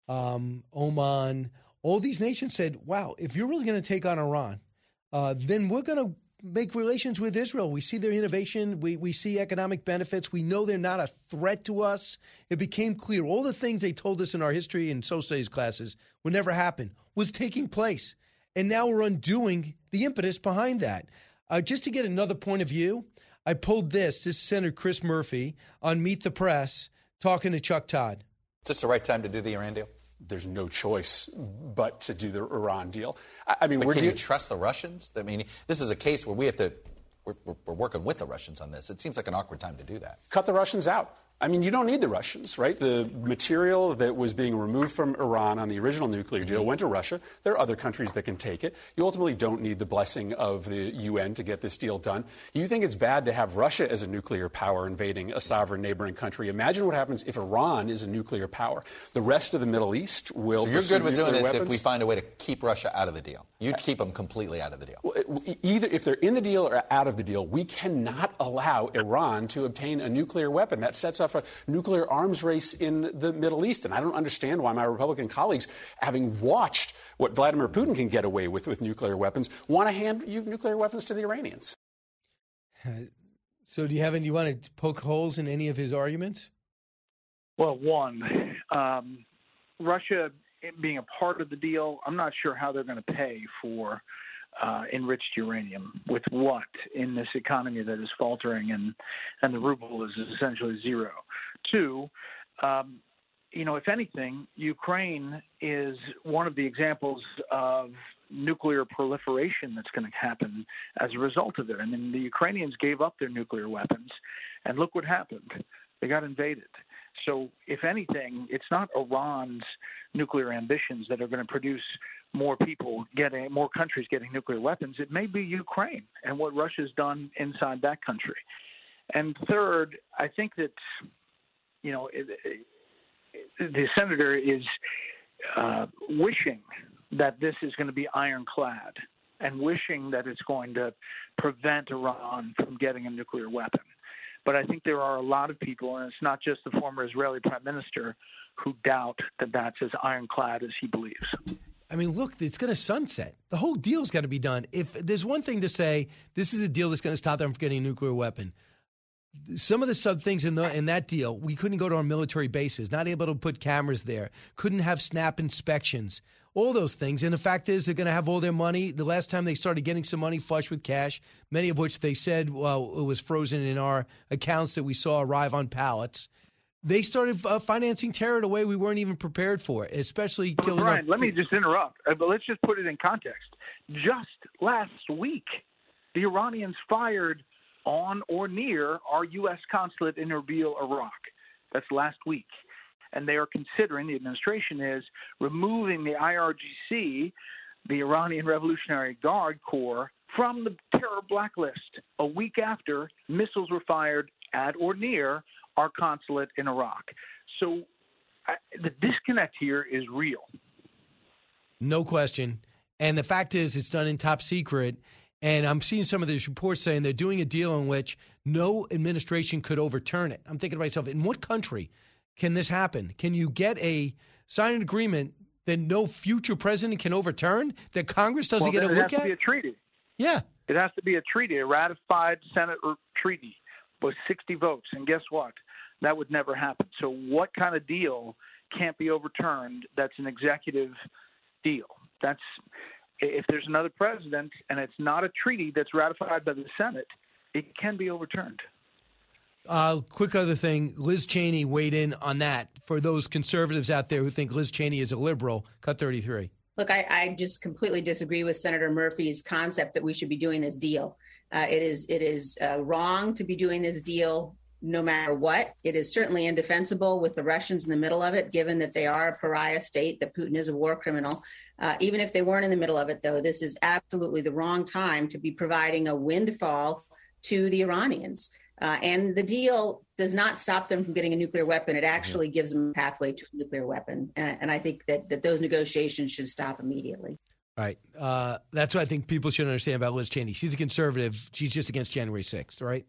um, Oman, all these nations said, "Wow, if you're really going to take on Iran, uh, then we're going to make relations with Israel. We see their innovation. We we see economic benefits. We know they're not a threat to us." It became clear all the things they told us in our history and social studies classes would never happen was taking place. And now we're undoing the impetus behind that. Uh, just to get another point of view, I pulled this. This is Senator Chris Murphy on Meet the Press talking to Chuck Todd. Is this the right time to do the Iran deal? There's no choice but to do the Iran deal. I, I mean, but we're can de- you trust the Russians? I mean, this is a case where we have to. We're, we're, we're working with the Russians on this. It seems like an awkward time to do that. Cut the Russians out. I mean, you don't need the Russians, right? The material that was being removed from Iran on the original nuclear deal went to Russia. There are other countries that can take it. You ultimately don't need the blessing of the U N to get this deal done. You think it's bad to have Russia as a nuclear power invading a sovereign neighboring country. Imagine what happens if Iran is a nuclear power. The rest of the Middle East will So you're good with doing this weapons. if we find a way to keep Russia out of the deal. You'd keep them completely out of the deal. Well, either if they're in the deal or out of the deal, we cannot allow Iran to obtain a nuclear weapon. That sets off a nuclear arms race in the Middle East. And I don't understand why my Republican colleagues, having watched what Vladimir Putin can get away with with nuclear weapons, want to hand you nuclear weapons to the Iranians. Uh, so do you have any, you want to poke holes in any of his arguments? Well, one, um, Russia being a part of the deal, I'm not sure how they're going to pay for uh, enriched uranium with what in this economy that is faltering and, and the ruble is essentially zero. Two, um, you know, if anything, Ukraine is one of the examples of nuclear proliferation that's going to happen as a result of it. I mean, the Ukrainians gave up their nuclear weapons, and look what happened. They got invaded. So, if anything, it's not Iran's nuclear ambitions that are going to produce more people getting, more countries getting nuclear weapons. It may be Ukraine and what Russia's done inside that country. And third, I think that, you know, it, it, the senator is uh, wishing that this is going to be ironclad and wishing that it's going to prevent Iran from getting a nuclear weapon. But I think there are a lot of people, and it's not just the former Israeli prime minister, who doubt that that's as ironclad as he believes. I mean, look, it's going to sunset. The whole deal's got to be done. If there's one thing to say, this is a deal that's going to stop them from getting a nuclear weapon. some of the sub things in the in that deal, we couldn't go to our military bases, not able to put cameras there, couldn't have SNAP inspections, all those things. And the fact is, they're going to have all their money. The last time they started getting some money flush with cash, many of which they said, well, it was frozen in our accounts that we saw arrive on pallets. They started uh, financing terror in a way we weren't even prepared for, especially But killing. Brian, our- let me just interrupt. Uh, but let's just put it in context. Just last week, the Iranians fired on or near our U S consulate in Erbil, Iraq. That's last week. And they are considering, the administration is, removing the I R G C, the Iranian Revolutionary Guard Corps, from the terror blacklist a week after missiles were fired at or near our consulate in Iraq. So I, the disconnect here is real. No question. And the fact is, it's done in top secret. And I'm seeing some of these reports saying they're doing a deal in which no administration could overturn it. I'm thinking to myself, in what country can this happen? Can you get a signed agreement that no future president can overturn, that Congress doesn't well, get a it look has at? to be a treaty. Yeah. It has to be a treaty, a ratified Senate or treaty with sixty votes. And guess what? That would never happen. So what kind of deal can't be overturned that's an executive deal? That's if there's another president and it's not a treaty that's ratified by the Senate, it can be overturned. Uh, quick other thing, Liz Cheney weighed in on that for those conservatives out there who think Liz Cheney is a liberal. Cut thirty-three. Look, I, I just completely disagree with Senator Murphy's concept that we should be doing this deal. Uh, it is it is uh, wrong to be doing this deal no matter what. It is certainly indefensible with the Russians in the middle of it, given that they are a pariah state, that Putin is a war criminal. Uh, even if they weren't in the middle of it, though, this is absolutely the wrong time to be providing a windfall to the Iranians. Uh, and the deal does not stop them from getting a nuclear weapon. It actually gives them a pathway to a nuclear weapon. And, and I think that, that those negotiations should stop immediately. Right. Uh, that's what I think people should understand about Liz Cheney. She's a conservative. She's just against January sixth, right?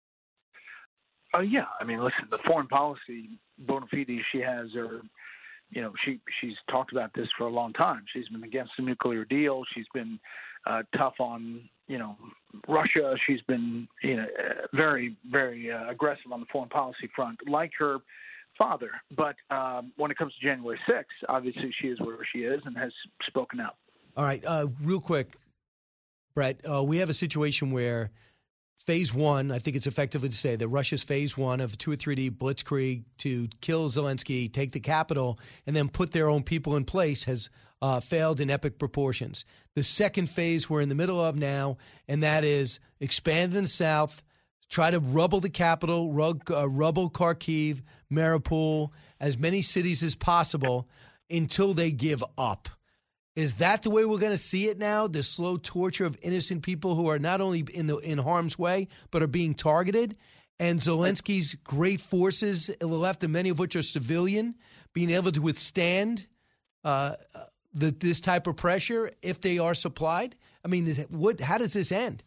Uh, yeah. I mean, listen, the foreign policy bona fides she has are, you know, she she's talked about this for a long time. She's been against the nuclear deal. She's been uh, tough on, you know, Russia. She's been, you know, uh, very, very uh, aggressive on the foreign policy front, like her father. But um, when it comes to January sixth, obviously she is where she is and has spoken out. All right. Uh, real quick, Brett, uh, we have a situation where phase one, I think it's effectively to say that Russia's phase one of two or three D blitzkrieg to kill Zelensky, take the capital, and then put their own people in place has uh, failed in epic proportions. The second phase we're in the middle of now, and that is expand in the south, try to rubble the capital, rug, uh, rubble Kharkiv, Mariupol, as many cities as possible until they give up. Is that the way we're going to see it now? The slow torture of innocent people who are not only in the in harm's way, but are being targeted? And Zelensky's great forces, the left, and many of which are civilian, being able to withstand uh, the, this type of pressure if they are supplied? I mean, what? How does this end?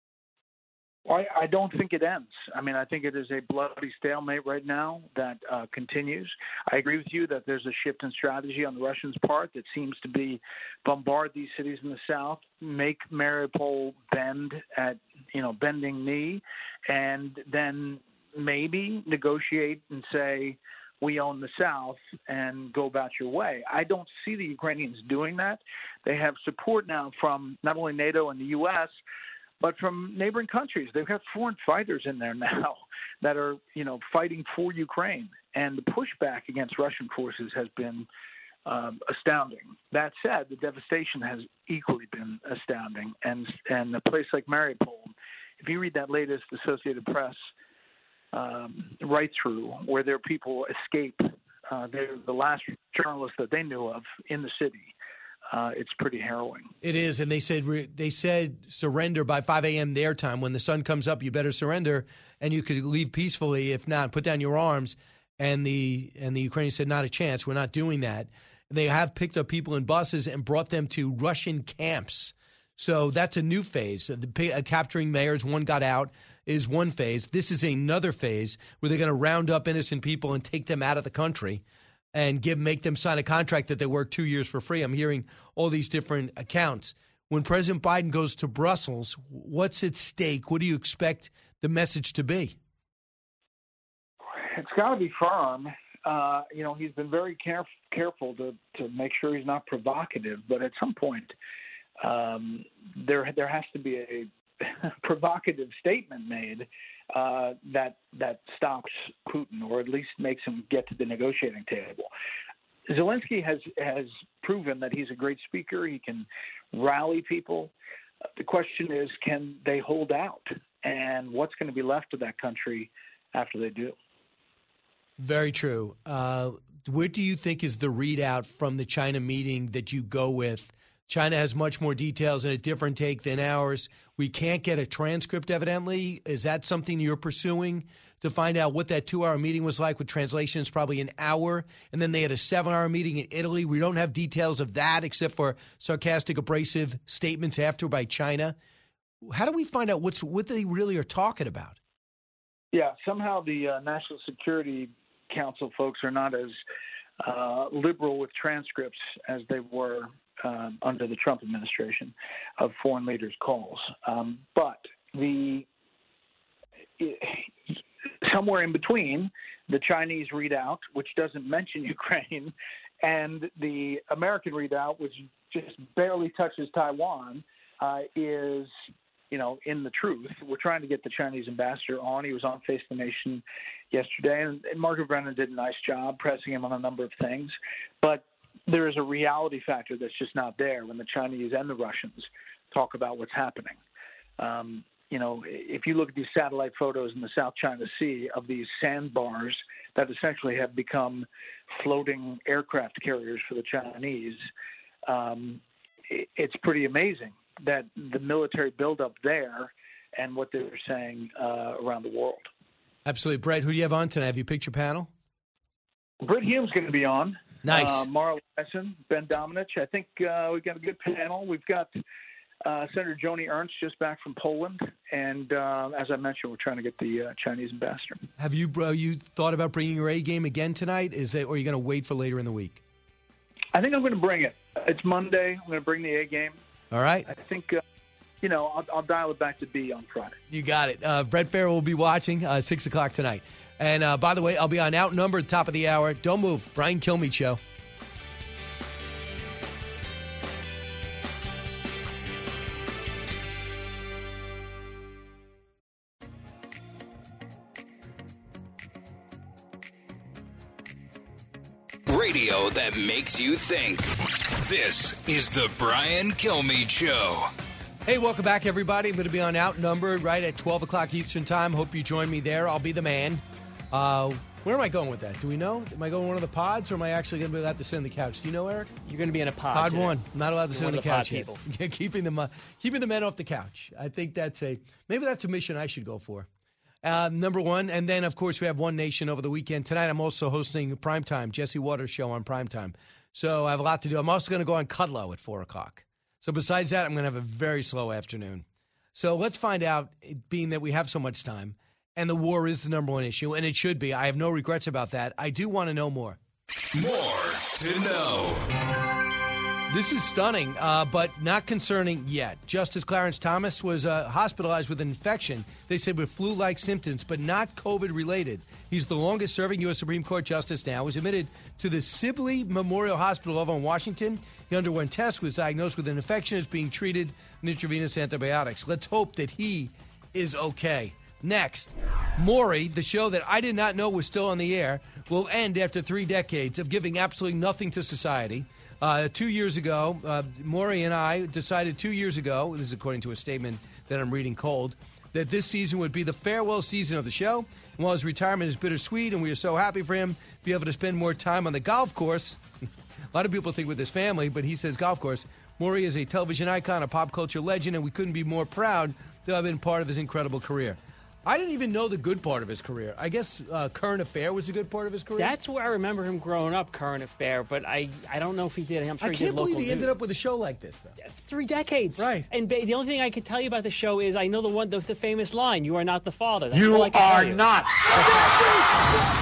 Well, I, I don't think it ends. I mean, I think it is a bloody stalemate right now that uh, continues. I agree with you that there's a shift in strategy on the Russians' part that seems to be bombard these cities in the south, make Mariupol bend at, you know, bending knee, and then maybe negotiate and say, we own the South and go about your way. I don't see the Ukrainians doing that. They have support now from not only NATO and the U S, but from neighboring countries. They've got foreign fighters in there now that are, you know, fighting for Ukraine. And the pushback against Russian forces has been um, astounding. That said, the devastation has equally been astounding. And and a place like Mariupol, if you read that latest Associated Press um, write-through where their people escape, uh, they're the last journalists that they knew of in the city. Uh, it's pretty harrowing. It is, and they said they said surrender by five a.m. their time. When the sun comes up, you better surrender, and you could leave peacefully. If not, put down your arms. And the and the Ukrainians said, not a chance. We're not doing that. They have picked up people in buses and brought them to Russian camps. So that's a new phase. The, uh, capturing mayors, one got out, is one phase. This is another phase where they're going to round up innocent people and take them out of the country and give make them sign a contract that they work two years for free. I'm hearing all these different accounts. When President Biden goes to Brussels, what's at stake? What do you expect the message to be? it's got to be firm. Uh, you know, he's been very caref- careful to, to make sure he's not provocative. But at some point, um, there there has to be a provocative statement made uh, that that stops Putin, or at least makes him get to the negotiating table. Zelensky has has proven that he's a great speaker. He can rally people. Uh, the question is, can they hold out? And what's going to be left of that country after they do? Very true. Uh, what do you think is the readout from the China meeting that you go with? China has much more details and a different take than ours. We can't get a transcript, evidently. Is that something you're pursuing to find out what that two-hour meeting was like with translations, probably an hour? And then they had a seven-hour meeting in Italy. We don't have details of that except for sarcastic, abrasive statements after by China. How do we find out what's what they really are talking about? Yeah, somehow the uh, National Security Council folks are not as uh, liberal with transcripts as they were um, under the Trump administration of foreign leaders' calls. Um, but the it, somewhere in between, the Chinese readout, which doesn't mention Ukraine, and the American readout, which just barely touches Taiwan, uh, is you know, in the truth. We're trying to get the Chinese ambassador on. He was on Face the Nation yesterday, and, and Margaret Brennan did a nice job pressing him on a number of things. But there is a reality factor that's just not there when the Chinese and the Russians talk about what's happening. Um, you know, if you look at these satellite photos in the South China Sea of these sandbars that essentially have become floating aircraft carriers for the Chinese, um, it, it's pretty amazing that the military buildup there and what they're saying uh, around the world. Absolutely. Brett, who do you have on tonight? Have you picked your panel? Britt Hume's going to be on. Nice. Uh, Mara Liasson, Ben Domenech. I think uh, we've got a good panel. We've got uh, Senator Joni Ernst just back from Poland. And uh, as I mentioned, we're trying to get the uh, Chinese ambassador. Have you bro, you thought about bringing your A game again tonight? Is it, or are you going to wait for later in the week? I think I'm going to bring it. It's Monday. I'm going to bring the A game. All right. I think, uh, you know, I'll, I'll dial it back to B on Friday. You got it. Uh, Brett Farrell will be watching uh, six o'clock tonight. And uh, by the way, I'll be on Outnumbered, top of the hour. Don't move. Brian Kilmeade Show. Radio that makes you think. This is the Brian Kilmeade Show. Hey, welcome back, everybody. I'm going to be on Outnumbered right at twelve o'clock Eastern Time. Hope you join me there. I'll be the man. Uh, where am I going with that? Do we know? Am I going one of the pods, or am I actually going to be allowed to sit on the couch? Do you know, Eric? You're going to be in a pod. Pod today. one. I'm not allowed to You're sit on the, the couch pod yet. people. keeping them, uh, keeping the men off the couch. I think that's a maybe that's a mission I should go for. Uh, number one, and then of course we have One Nation over the weekend. Tonight I'm also hosting Primetime, Jesse Waters' show on Primetime. So I have a lot to do. I'm also going to go on Kudlow at four o'clock. So besides that, I'm going to have a very slow afternoon. So let's find out, being that we have so much time, and the war is the number one issue, and it should be. I have no regrets about that. I do want to know more. More to know. This is stunning, uh, but not concerning yet. Justice Clarence Thomas was uh, hospitalized with an infection, they said with flu-like symptoms, but not COVID-related. He's the longest-serving U S Supreme Court justice now. He was admitted to the Sibley Memorial Hospital over in Washington. He underwent tests, was diagnosed with an infection, is being treated with intravenous antibiotics. Let's hope that he is okay. Next, Maury, the show that I did not know was still on the air, will end after three decades of giving absolutely nothing to society. Uh, two years ago, uh, Maury and I decided two years ago, this is according to a statement that I'm reading cold, that this season would be the farewell season of the show. And while his retirement is bittersweet and we are so happy for him to be able to spend more time on the golf course, a lot of people think with his family, but he says golf course, Maury is a television icon, a pop culture legend, and we couldn't be more proud to have been part of his incredible career. I didn't even know the good part of his career. I guess uh, Current Affair was a good part of his career. That's where I remember him growing up, Current Affair, but I, I don't know if he did. I'm sure I he can't did believe local he ended news. up with a show like this, though. Three decades. Right. And ba- the only thing I can tell you about the show is I know the one, the, the famous line, "You are not the father." That's You all I can are tell you. not.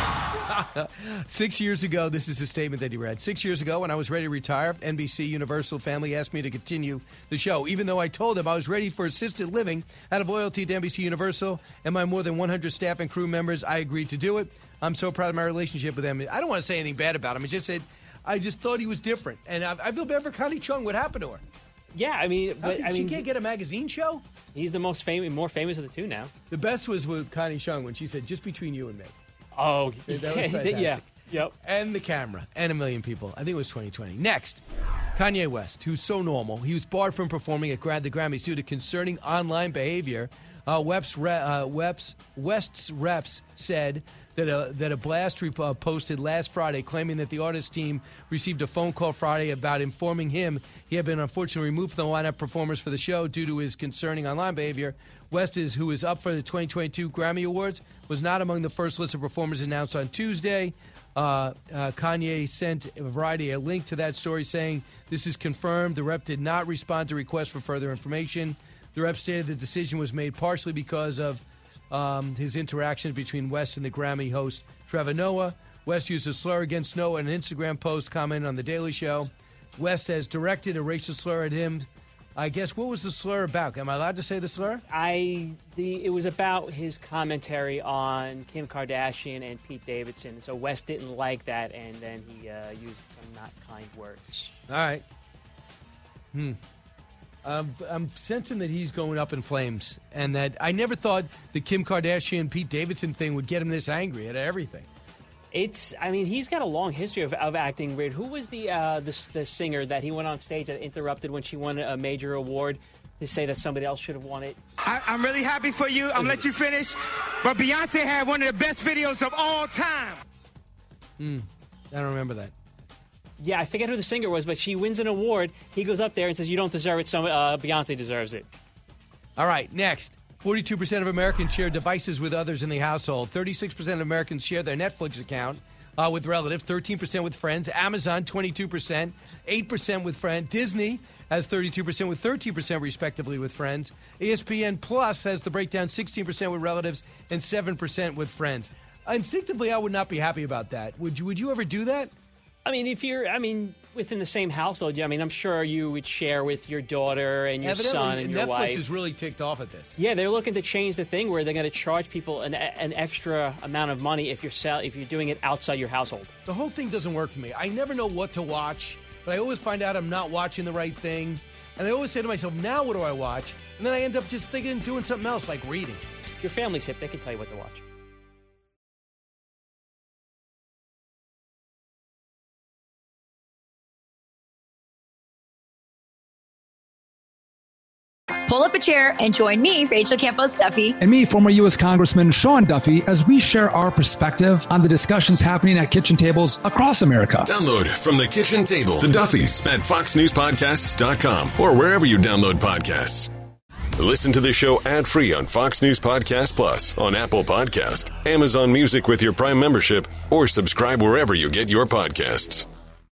Six years ago, this is a statement that he read. Six years ago, when I was ready to retire, N B C Universal family asked me to continue the show. Even though I told them I was ready for assisted living, out of loyalty to N B C Universal and my more than one hundred staff and crew members, I agreed to do it. I'm so proud of my relationship with them. I don't want to say anything bad about him. I just said, I just thought he was different. And I, I feel bad for Connie Chung. What happened to her? Yeah, I mean, but How, I she mean, can't get a magazine show? He's the most famous, more famous of the two now. The best was with Connie Chung when she said, just between you and me. Oh, that was yeah, fantastic. yeah. Yep. And the camera, and a million people. I think it was twenty twenty. Next, Kanye West, who's so normal. He was barred from performing at Grad the Grammys due to concerning online behavior. Uh, West's, re- uh, West's, West's reps said that a, that a blast re- uh, posted last Friday claiming that the artist team received a phone call Friday about informing him he had been unfortunately removed from the lineup performers for the show due to his concerning online behavior. West, is, who is up for the twenty twenty-two Grammy Awards, was not among the first list of performers announced on Tuesday. Uh, uh, Kanye sent Variety a link to that story saying, this is confirmed. The rep did not respond to requests for further information. The rep stated the decision was made partially because of um, his interactions between West and the Grammy host Trevor Noah. West used a slur against Noah in an Instagram post commenting on The Daily Show. West has directed a racial slur at him. I guess, what was the slur about? Am I allowed to say the slur? I the it was about his commentary on Kim Kardashian and Pete Davidson. So West didn't like that, and then he uh, used some not kind words. All right. Hmm. Um, I'm sensing that he's going up in flames, and that I never thought the Kim Kardashian Pete Davidson thing would get him this angry at everything. It's, I mean, he's got a long history of, of acting weird. Who was the, uh, the the singer that he went on stage that interrupted when she won a major award to say that somebody else should have won it? I, I'm really happy for you. I'm going to let you finish. But Beyonce had one of the best videos of all time. Hmm. I don't remember that. Yeah, I forget who the singer was, but she wins an award. He goes up there and says, you don't deserve it. Some uh, Beyonce deserves it. All right, next. forty-two percent of Americans share devices with others in the household. thirty-six percent of Americans share their Netflix account uh, with relatives. thirteen percent with friends. Amazon, twenty-two percent. eight percent with friends. Disney has thirty-two percent with thirteen percent respectively with friends. E S P N Plus has the breakdown sixteen percent with relatives and seven percent with friends. Instinctively, I would not be happy about that. Would you, would you ever do that? I mean, if you're, I mean, within the same household, I mean, I'm sure you would share with your daughter and your Evidently, son and your Netflix wife. is really ticked off at this. Yeah, they're looking to change the thing where they're going to charge people an, an extra amount of money if you're sell, if you're doing it outside your household. The whole thing doesn't work for me. I never know what to watch, but I always find out I'm not watching the right thing. And I always say to myself, now what do I watch? And then I end up just thinking, doing something else, like reading. Your family's hip. They can tell you what to watch. Pull up a chair and join me, Rachel Campos Duffy. And me, former U S Congressman Sean Duffy, as we share our perspective on the discussions happening at kitchen tables across America. Download from the kitchen table, the Duffys at fox news podcasts dot com or wherever you download podcasts. Listen to the show ad-free on Fox News Podcast Plus, on Apple Podcast, Amazon Music with your Prime membership, or subscribe wherever you get your podcasts.